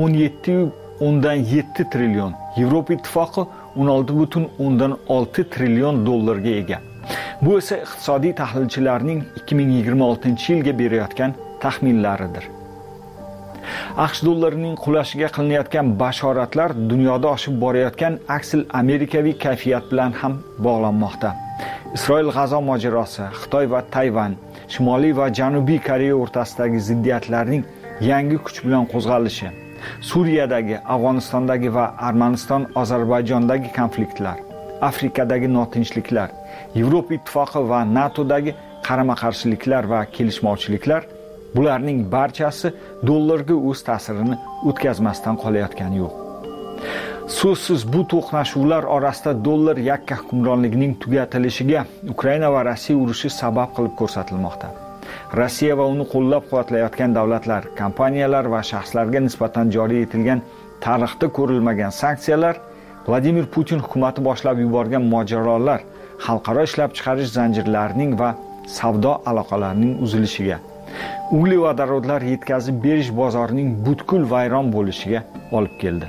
17,7 trillion, Yevropa ittifoqi 16,6 trillion dollarga ega. Bu esa iqtisodiy tahlilchilarning 2026-yilga berayotgan taxminlaridir. AQSh dollarining qulashiga qilinayotgan bashoratlar dunyoda oshib borayotgan aksil amerikaviy kayfiyat bilan ham bog'lanmoqda. Isroil-G'azo mojarosi, Xitoy va Tayvan, Shimoliy va Janubiy Koreya o'rtasidagi ziddiyatlarning yangi kuch bilan qo'zg'alishi, Suriyadagi, Afg'onistondagi va Armaniston-Ozarbayjondagi konfliktlar, Afrikadagi notinchliklar, Yevropa ittifoqi va NATOdagi qarama-qarshiliklar va kelishmovchiliklar, bularning barchasi dollarga o'z ta'sirini o'tkazmasdan qolayotgani yo'q. So'zsiz bu to'qnashuvlar orasida dollar yakka hukmronligining tugatilishiga Ukraina va Rossiya urushi sabab qilib ko'rsatilmoqda. Rossiya va uni qo'llab-quvvatlayotgan davlatlar, kompaniyalar va shaxslarga nisbatan joriy etilgan tarixda ko'rilmagan sanksiyalar, Vladimir Putin hukumati boshlab yuborgan mojarolar, xalqaro ishlab chiqarish zanjirlarining va savdo aloqalarining uzilishiga, uglevodorodlar yetkazib berish bozorining butkul vayron bo'lishiga olib keldi.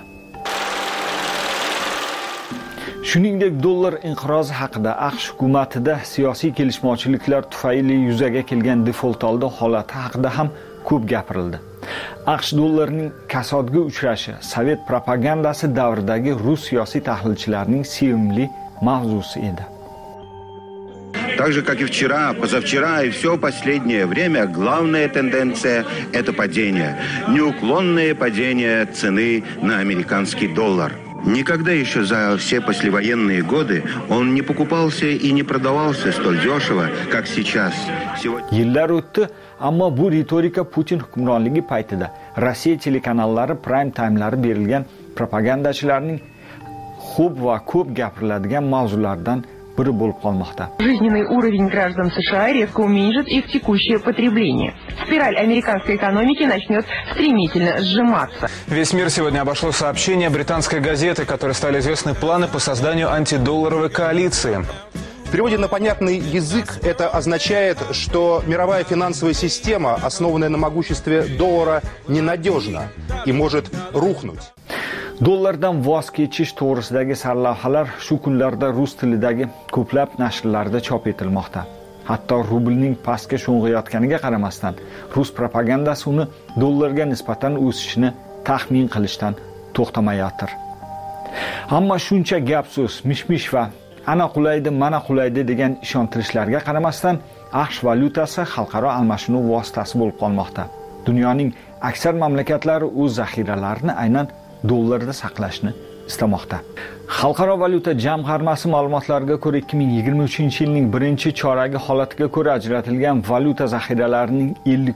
Shuningdek, dollar inqirozi haqida AQSh hukumatida siyosiy kelishmovchiliklar tufayli yuzaga kelgan default holati haqida ham ko'p gapirildi. AQSh dollarining kasodga uchrashi Sovet propagandasi davridagi rus siyosiy tahlilchilarining sevimli mavzusi edi. Так же, как и вчера, позавчера и все последнее время, главная тенденция – это падение. Неуклонное падение цены на американский доллар. Никогда еще за все послевоенные годы он не покупался и не продавался столь дешево, как сейчас. Yillar o'tdi, ammo bu ritorika Putin hukmronligi paytida Rossiya telekanallari prime timelari berilgan propagandachilarning xo'p va ko'p gapiriladigan mavzulardan biri bo'lib qolmoqda. Жизненный уровень граждан США резко уменьшит их текущее потребление. Спираль американской экономики начнет стремительно сжиматься. Весь мир сегодня обошло сообщение британской газеты, которой стали известны планы по созданию антидолларовой коалиции. В переводе на понятный язык это означает, что мировая финансовая система, основанная на могуществе доллара, ненадежна и может рухнуть. Dollardan voz kechish to'g'risidagi sarlavhalar shu kunlarda rus tilidagi ko'plab nashrlarda chop etilmoqda. Hatto rublning pastga sho'ng'iyotganiga qaramasdan, rus propagandasi uni dollarga nisbatan o'sishini taxmin qilishdan to'xtamayotir. Ammo shuncha gap-so'z, mish-mish va ana qulaydi, mana qulaydi degan ishontirishlarga qaramasdan, AQSh valyutasi xalqaro almashinuv vositasi bo'lib qolmoqda. Dunyoning aksar mamlakatlari o'z zaxiralarini aynan dollarda saqlashni istamoqda. Xalqaro valyuta jamg'armasi ma'lumotlariga ko'ra 2023-yilning birinchi choragi holatiga ko'ra ajratilgan valyuta zaxiralarining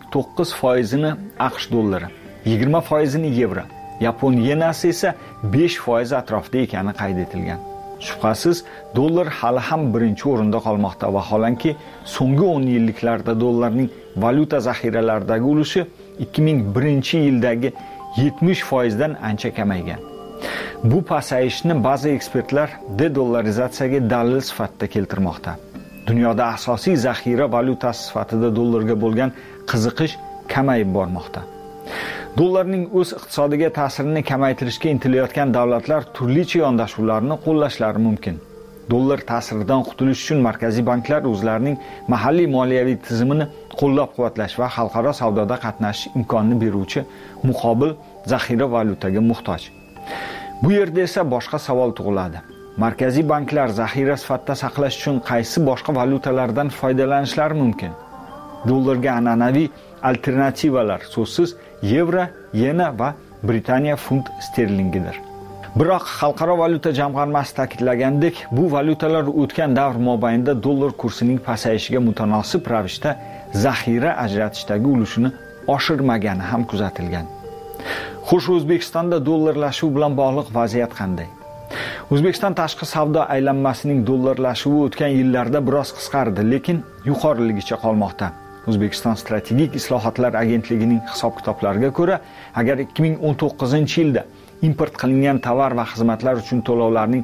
59%ni AQSh dollari, 20%ni yevro, yapon yenasi esa 5% atrofida ekani qayd etilgan. Shubhasiz, dollar hali ham birinchi o'rinda qolmoqda va holanki so'nggi 10 yilliklarda dollarning valyuta zaxiralaridagi ulushi 2001-yildagi 70%dan ancha kamaygan. Bu pasayishni ba'zi ekspertlar dedollarizatsiyaga dalil sifatida keltirmoqda. Dunyoda asosiy zaxira valyutasi sifatida dollarga bo'lgan qiziqish kamayib bormoqda. Dollarning o'z iqtisodiga ta'sirini kamaytirishga intilayotgan davlatlar turlicha yondashuvlarni qo'llashlari mumkin. Dollar ta'siridan qutulish uchun markaziy banklar o'zlarining mahalliy moliyaviy tizimini qo'llab-quvvatlash va xalqaro savdoda qatnashish imkonini beruvchi muqobil zaxira valyutaga muhtoj. Bu yerda esa boshqa savol tug'iladi. Markaziy banklar zaxira sifatida saqlash uchun qaysi boshqa valyutalardan foydalanishlari mumkin? Dollarga an'anaviy alternativalar so'zsiz yevro, yena va Britaniya funt sterlingidir. Biroq xalqaro valyuta jamg'armasi ta'kidlagandek, bu valyutalar o'tgan davr mobaynida dollar kursining pasayishiga mutanosib ravishda zaxira ajratishdagi ulushini oshirmagani ham kuzatilgan. Xo'sh, O'zbekistonda dollarlashuv bilan bog'liq vaziyat qanday? O'zbekiston tashqi savdo aylanmasining dollarlashuvi o'tgan yillarda biroz qisqardi, lekin yuqoriligicha qolmoqda. O'zbekiston strategik islohotlar agentligining hisob-kitoblariga ko'ra, agar 2019-yilda import qilingan tovar va xizmatlar uchun to'lovlarning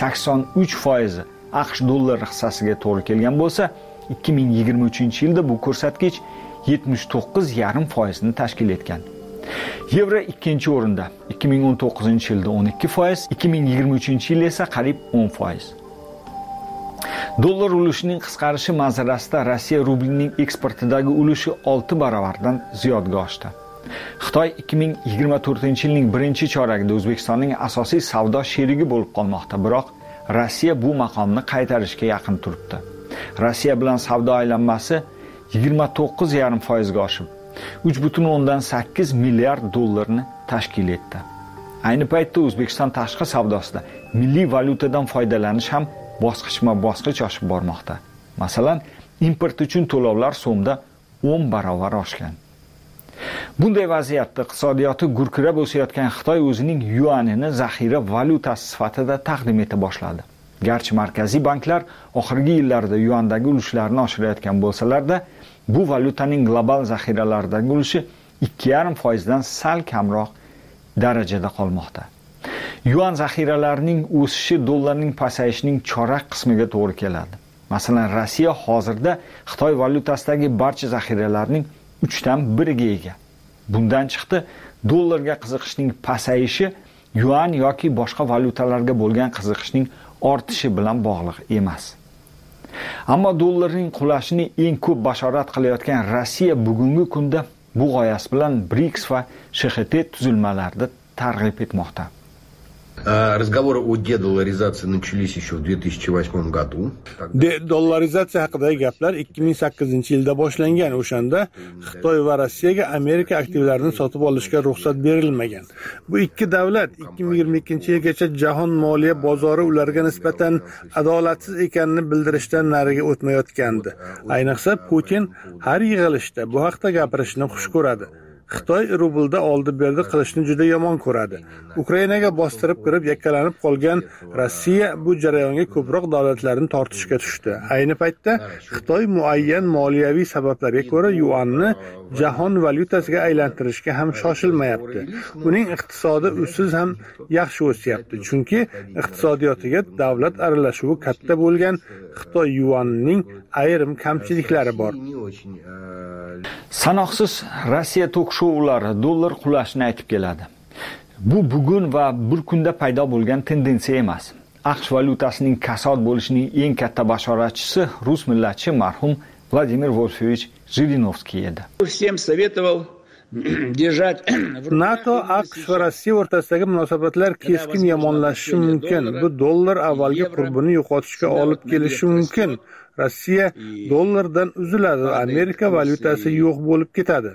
83% AQSh dollari hissasiga to'g'ri kelgan bo'lsa, 2023-yilda bu ko'rsatkich 79,5% ni tashkil etgan. Yevro ikkinchi o'rinda, 2019-yilda 12%, 2023-yil esa qariyb 10%. Dollar ulushining qisqarishi manzarasida Rossiya rublining eksportidagi ulushi 6 barobardan ziyodga oshdi. Xitoy 2024-yilning birinchi choragida O'zbekistonning asosiy savdo sherigi bo'lib qolmoqda, biroq Rossiya bu maqomni qaytarishga yaqin turibdi. Rossiya bilan savdo aylanmasi 29,5% ga oshib, 3,8 milliard dollarni tashkil etdi. Ayni paytda O'zbekiston tashqi savdosida milliy valyutadan foydalanish ham bosqichma-bosqich oshib bormoqda. Masalan, import uchun to'lovlar so'mda 10 barobar oshgan. Bunday vaziyatda iqtisodiyoti gurkirab o'sayotgan Xitoy o'zining yuanini zaxira valyutasi sifatida taqdim eta boshladi. Garchi markaziy banklar oxirgi yillarda yuandagi ulushlarini oshirayotgan bo'lsalar-da, bu valyutaning global zaxiralaridagi ulushi 2,5% dan sal kamroq darajada qolmoqda. Yuan zaxiralarining o'sishi dollarning pasayishining chorak qismiga to'g'ri keladi. Masalan, Rossiya hozirda Xitoy valyutasidagi barcha zaxiralarning 3dan 1 ga ega. Bundan chiqdi, dollarga qiziqishning pasayishi yuan yoki boshqa valyutalarga bo'lgan qiziqishning ortishi bilan bog'liq emas. Ammo dollarning qulashini eng ko'p bashorat qilayotgan Rossiya bugungi kunda bu g'oyasi bilan BRICS va SHT tuzilmalarida targ'ib etmoqda. Разговоры о дедолларизации начались еще в 2008 году. Dollarizatsiya haqidagi gaplar 2008-yilda boshlangan. O'shanda Xitoy va Rossiyaga Amerika aktivlarini sotib olishga ruxsat berilmagan. Bu ikki davlat 2022-yilgacha jahon moliya bozori ularga nisbatan adolatsiz ekanini bildirishdan nariga o'tmayotgandi. Ayniqsa Putin har yig'ilishda bu haqda gapirishni xush ko'radi. Xitoy rublda oldi-berdi qilishni juda yomon ko'radi. Ukrainaga bostirib kirib yakkalanib qolgan Rossiya bu jarayonga ko'proq davlatlarni tortishga tushdi. Ayni paytda Xitoy muayyan moliyaviy sabablarga ko'ra yuanni jahon valyutasiga aylantirishga ham shoshilmayapti. Uning iqtisodi usiz ham yaxshi o'syapti, chunki iqtisodiyotiga davlat aralashuvi katta bo'lgan Xitoy yuanining ayrim kamchiliklari bor. Sanoqsiz Rossiya tok-shoulari dollar qulashini aytib keladi. Bu bugun va bir kunda paydo bo'lgan tendensiya emas. AQSh valyutasining kasod bo'lishining eng katta bashoratchisi rus millatchi marhum Vladimir Wolfovich Zhirinovskiy edi. Всем советовал держать NATO, AQSh va Rossiya o'rtasidagi munosabatlar keskin yomonlashishi mumkin. Bu dollar avvalgi qurbini yo'qotishga olib kelishi mumkin. Rossiya dollardan uziladi, Amerika valyutasi yo'q bo'lib ketadi.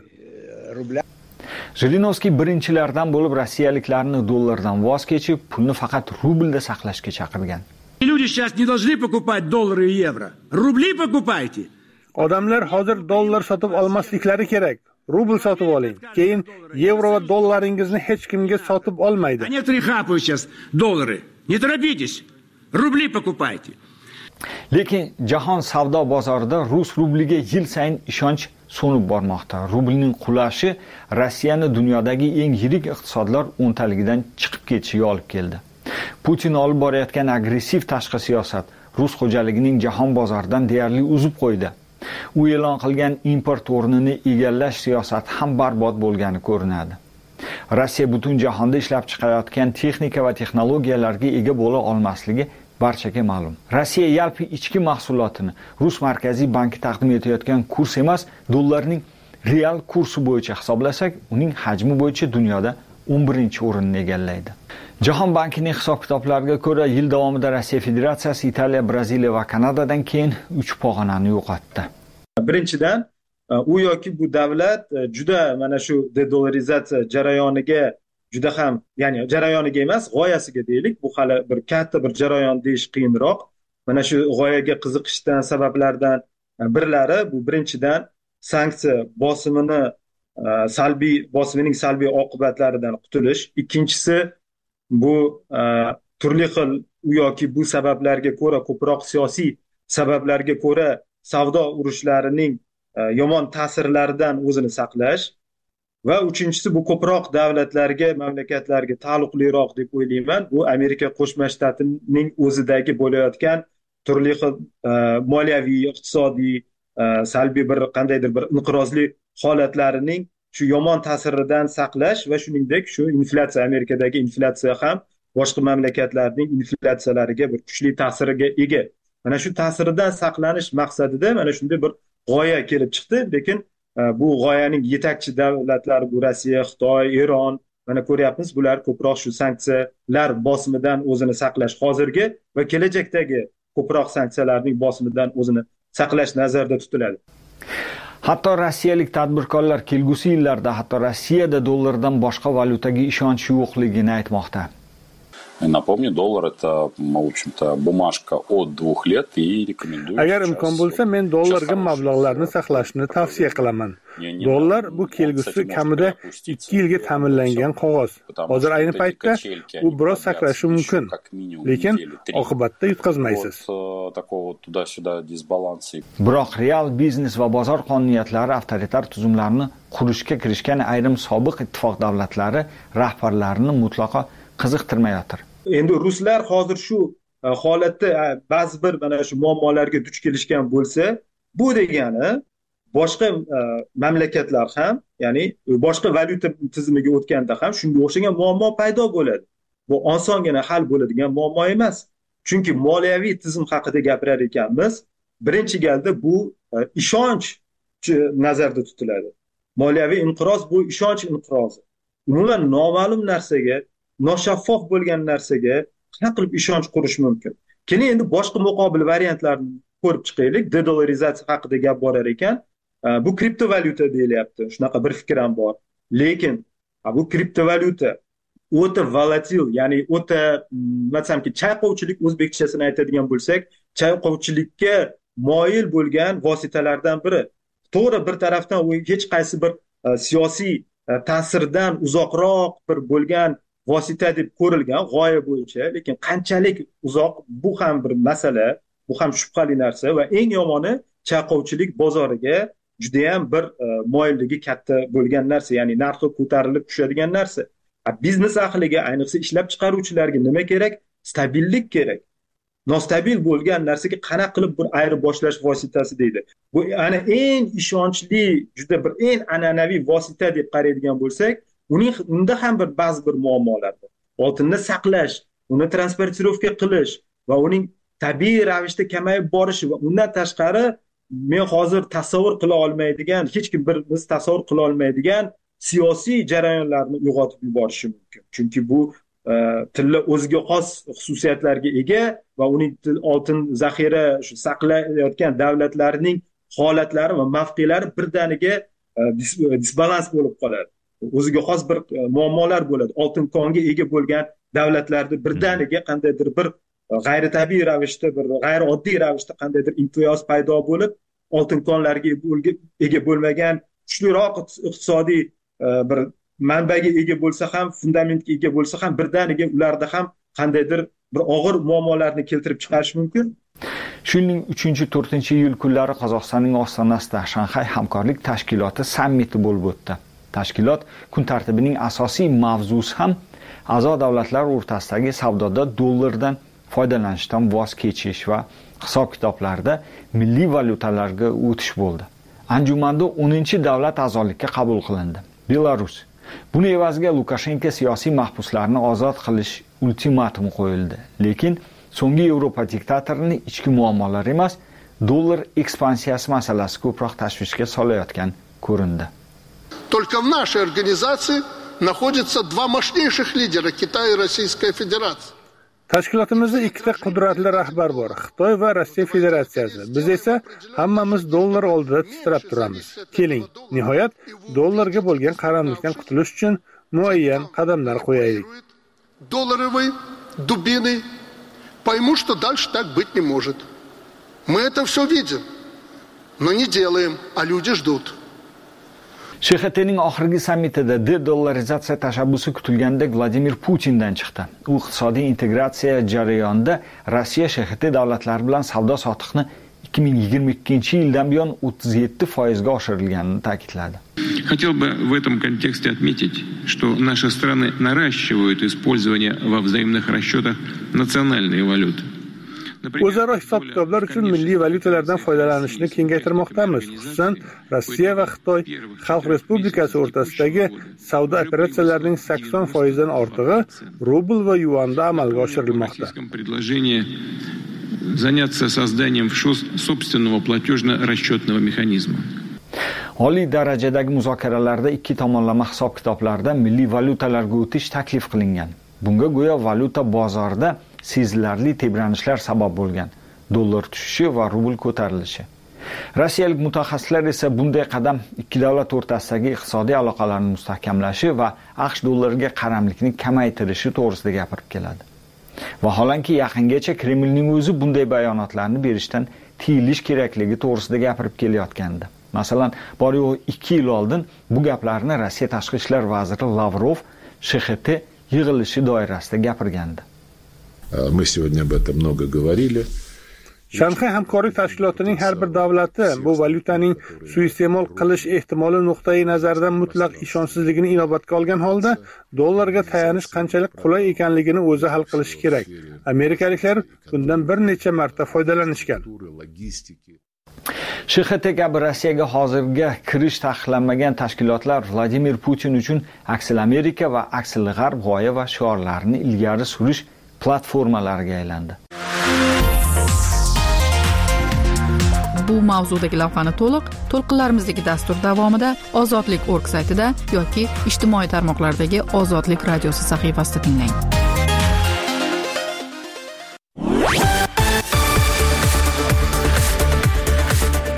Zhirinovskiy birinchilardan bo'lib rossiyaliklarni dollardan voz kechib, pulni faqat rublda saqlashga chaqirgan. Люди сейчас не должны покупать доллары и евро. Рубли покупайте. Odamlar hozir dollar sotib olmasliklari kerak. Rubl sotib oling. Keyin yevro va dollaringizni hech kimga sotib olmaydi. Некоторые хапают сейчас доллары. Не торопитесь. Рубли покупайте. Lekin jahon savdo bozorida rus rubliga yil sayin ishonch so'nib bormoqda. Rublning qulashi Rossiyani dunyodagi eng yirik iqtisodlar o'ntaligidan chiqib ketishiga olib keldi. Putin olib borayotgan agressiv tashqi siyosat rus xo'jaligining jahon bozoridan deyarli uzib qo'ydi. U e'lon qilgan import o'rnini egallash siyosati ham barbod bo'lgani ko'rinadi. Rossiya butun jahonda ishlab chiqarayotgan texnika va texnologiyalarga ega bo'la olmasligi barchaga ma'lum. Rossiya yalpi ichki mahsulotini Rus markaziy banki taqdim etayotgan kurs emas, dollarning real kursi bo'yicha hisoblasak, uning hajmi bo'yicha dunyoda 11-o'rinni egallaydi. Jahon bankining hisob-kitoblariga ko'ra, yil davomida Rossiya Federatsiyasi Italiya, Braziliya va Kanadadan keyin 3 pog'onani yo'qotdi. Birinchidan, u yoki bu davlat juda mana shu dedollarizatsiya jarayoniga juda ham, ya'ni jarayoniga emas, g'oyasiga deylik, bu hali bir katta bir jarayon deyish qiyinroq. Mana shu g'oyaga qiziqishdan sabablardan birlari bu birinchidan sanksiya bosimining salbiy oqibatlaridan qutulish. Ikkinchisi bu turli xil u yoki bu sabablarga ko'ra, ko'proq siyosiy sabablarga ko'ra savdo urushlarining yomon ta'sirlaridan o'zini saqlash. Va uchinchisi bu ko'proq davlatlarga, mamlakatlarga taalluqliroq deb o'ylayman. Bu Amerika Qo'shma Shtatining o'zidagi bo'layotgan turli xil moliyaviy, iqtisodiy, salbiy bir qandaydir bir inqirozli holatlarining shu yomon ta'siridan saqlash va shuningdek shu inflyatsiya, Amerikadagi inflyatsiya ham boshqa mamlakatlarning inflyatsiyalariga bir kuchli ta'siriga ega. Mana shu ta'siridan saqlanish maqsadida mana shunday bir g'oya kelib chiqdi, lekin bu g'oyaning yetakchi davlatlari bu Rossiya, Xitoy, Eron, mana ko'ryapmiz, bular ko'proq shu sanksiyalar bosimidan o'zini saqlash hozirgi va kelajakdagi ko'proq sanksiyalarning bosimidan o'zini saqlash nazarda tutiladi. Hatto rossiyalik tadbirkorlar kelgusi yillarda hatto Rossiyada dollardan boshqa valyutaga ishonch yo'qligini aytmoqda. Напомню, доллар это, в общем-то, бумажка от 2 лет и рекомендую. Agar imkon bo'lsa, men dollarga mablag'larni saqlashni tavsiya qilaman. Dollar bu kelgusi kamida 2 yilga ta'minlangan qog'oz. Hozir ayni paytda u biroz sakrashi mumkin, lekin oqibatda yutqazmaysiz. Biroq real biznes va bozor qonuniyatlari avtoritar tuzumlarni qurishga kirishgan ayrim sobiq ittifoq davlatlari rahbarlarini mutlaqo qiziqtirmayotir. Endi ruslar hozir shu holatda ba'zi bir mana shu muammolarga duch kelishgan bo'lsa, bu degani boshqa mamlakatlar ham, ya'ni boshqa valyuta tizimiga o'tganda ham shunga o'xshagan muammo paydo bo'ladi. Bu osongina hal bo'ladigan muammo emas. Chunki moliyaviy tizim haqida gapirar ekanmiz, birinchi galda bu ishonch nazarda tutiladi. moliyaviy inqiroz bu ishonch inqirozi. Umuman noma'lum narsaga, noshaffof bo'lgan narsaga qanaqa qilib ishonch qurish mumkin? Keling endi boshqa muqobil variantlarni ko'rib chiqaylik. Dedolarizatsiya haqida gap borar ekan, bu kriptovalyuta deyilyapti. Shunaqa bir fikr ham bor. Lekin bu kriptovalyuta o'ta volatil, ya'ni o'ta, masalanki chayqovchilik o'zbekchasini aytadigan bo'lsak, chayqovchilikka moyil bo'lgan vositalardan biri. To'g'ri, bir tarafdan u hech qaysi bir siyosiy ta'sirdan uzoqroq bir bo'lgan vosita deb ko'rilgan g'oya bo'yicha, lekin qanchalik uzoq bu ham bir masala, bu ham shubhali narsa va eng yomoni chayqovchilik bozoriga juda ham bir moyilligi katta bo'lgan narsa, ya'ni narxi ko'tarilib tushadigan narsa. Biznes ahliga, ayniqsa ishlab chiqaruvchilarga nima kerak? Stabillik kerak. Nostabil bo'lgan narsaga qanaqa qilib bir ayrib boshlash vositasi deydi. Bu ana eng ishonchli, juda bir eng an'anaviy vosita deb qaraydigan bo'lsak, unda ham ba'zi bir muammolar bor. Oltinni saqlash, uni transportirovka qilish va uning tabiiy ravishda kamayib borishi va undan tashqari men hozir tasavvur qila olmaydigan, hech kim biz tasavvur qila olmaydigan siyosiy jarayonlarni uyg'otib yuborishi mumkin. Chunki bu tilla o'ziga xos xususiyatlarga ega va uning oltin zaxira saqlayotgan davlatlarning holatlari va mavqelari birdaniga disbalans bo'lib qoladi. O'ziga xos bir muammolar bo'ladi. Oltin konga ega bo'lgan davlatlarda birdaniga qandaydir bir g'ayritabiiy ravishda, bir g'ayrioddiy ravishda qandaydir imtiyoz paydo bo'lib, oltin konlarga ega bo'lmagan kuchliroq iqtisodiy bir manbaga ega bo'lsa ham, fundamentga ega bo'lsa ham birdaniga ularda ham qandaydir bir og'ir muammolarni keltirib chiqarish mumkin. Shuning 3-4-iyul kunlari Qozog'istonning ostonasida Shanxay hamkorlik tashkiloti sammiti bo'lib o'tdi. Tashkilot kun tartibining asosiy mavzusi ham a'zo davlatlar o'rtasidagi savdoda dollardan foydalanishdan voz kechish va hisob-kitoblarda milliy valyutalarga o'tish bo'ldi. Anjumanda 10-davlat a'zolikka qabul qilindi. Belarus. Buni evaziga Lukashenko siyosiy mahbuslarni ozod qilish ultimatumi qo'yildi. Lekin so'nggi Yevropa diktatorining ichki muammolari emas, dollar ekspansiyasi masalasi ko'proq tashvishga solayotgan ko'rindi. Только в нашей организации находятся два мощнейших лидера Китая и Российская Федерация. Tashkilotimizda ikkita qudratli rahbar bor, Xitoy va Rossiya Federatsiyasi. Biz esa hammamiz dollar oldida titrab turamiz. Keling, nihoyat dollarga bo'lgan qaramlikdan qutulish uchun muayyan qadamlar qo'yaylik. Долларовой дубиной пойму, что дальше так быть не может. Мы это все видим, но не делаем, а люди ждут. SHTning oxirgi sammitida de-dollarizatsiya tashabbusi kutilganda Vladimir Putindan chiqdi. U iqtisodiy integratsiya jarayonida Rossiya SHT davlatlari bilan savdo-sotiqni 2022-yildan buyon 37% ga oshirilganini ta'kidladi. Хотел бы в этом контексте отметить, что наши страны наращивают использование во взаимных расчетах национальной валюты. O'zaro hisob-kitoblar uchun milliy valyutalardan foydalanishni kengaytirmoqdamiz. Xususan, Rossiya va Xitoy Xalq Respublikasi o'rtasidagi savdo operatsiyalarining 80% dan ortig'i rubl va yuanda amalga oshirilmoqda. Заняться созданием собственного платежно-расчетного механизма. Oliy darajadagi muzokaralarda ikki tomonlama hisob-kitoblarda milliy valyutalarga o'tish taklif qilingan. Bunga go'yo valyuta bozorida sezilarli tebranishlar sabab bo'lgan. Dollar tushishi va rubl ko'tarilishi. Rossiyalik mutaxassislar esa bunday qadam ikki davlat o'rtasidagi iqtisodiy aloqalarni mustahkamlashi va AQSh dollariga qaramlikni kamaytirishi to'g'risida gapirib keladi. Vaholanki yaqingacha Kremlning o'zi bunday bayonotlarni berishdan tiyilish kerakligi to'g'risida gapirib kelayotgandi. Masalan, bor-yo'q 2 yil oldin bu gaplarni Rossiya tashqi ishlar vaziri Lavrov SHT yig'ilishi doirasida gapirgandi. Мы сегодня об этом много говорили. Shanxay hamkorlik tashkilotining har bir davlati bu valyutaning suiiste'mol qilish ehtimoli nuqtai nazaridan mutlaq ishonchsizligini inobatga olgan holda dollarga tayanish qanchalik qulay ekanligini o'zi hal qilishi kerak. Amerikaliklar bundan bir necha marta foydalanishgan. SHT kabi Rossiyaga hozirga kirish taqiqlanmagan tashkilotlar Vladimir Putin uchun aksil Amerika va aksil G'arb g'oya va shiorlarini ilgari surish platformalariga aylandi. bu mavzudagi lavhani to'lqinlarimizdagi dastur davomida ozodlik.org saytida yoki ijtimoiy tarmoqlardagi Ozodlik radiosi sahifasida tinglang.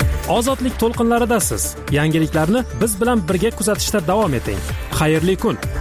Ozodlik to'lqinlaridasiz. Yangiliklarni biz bilan birga kuzatishda davom eting. Xayrli kun.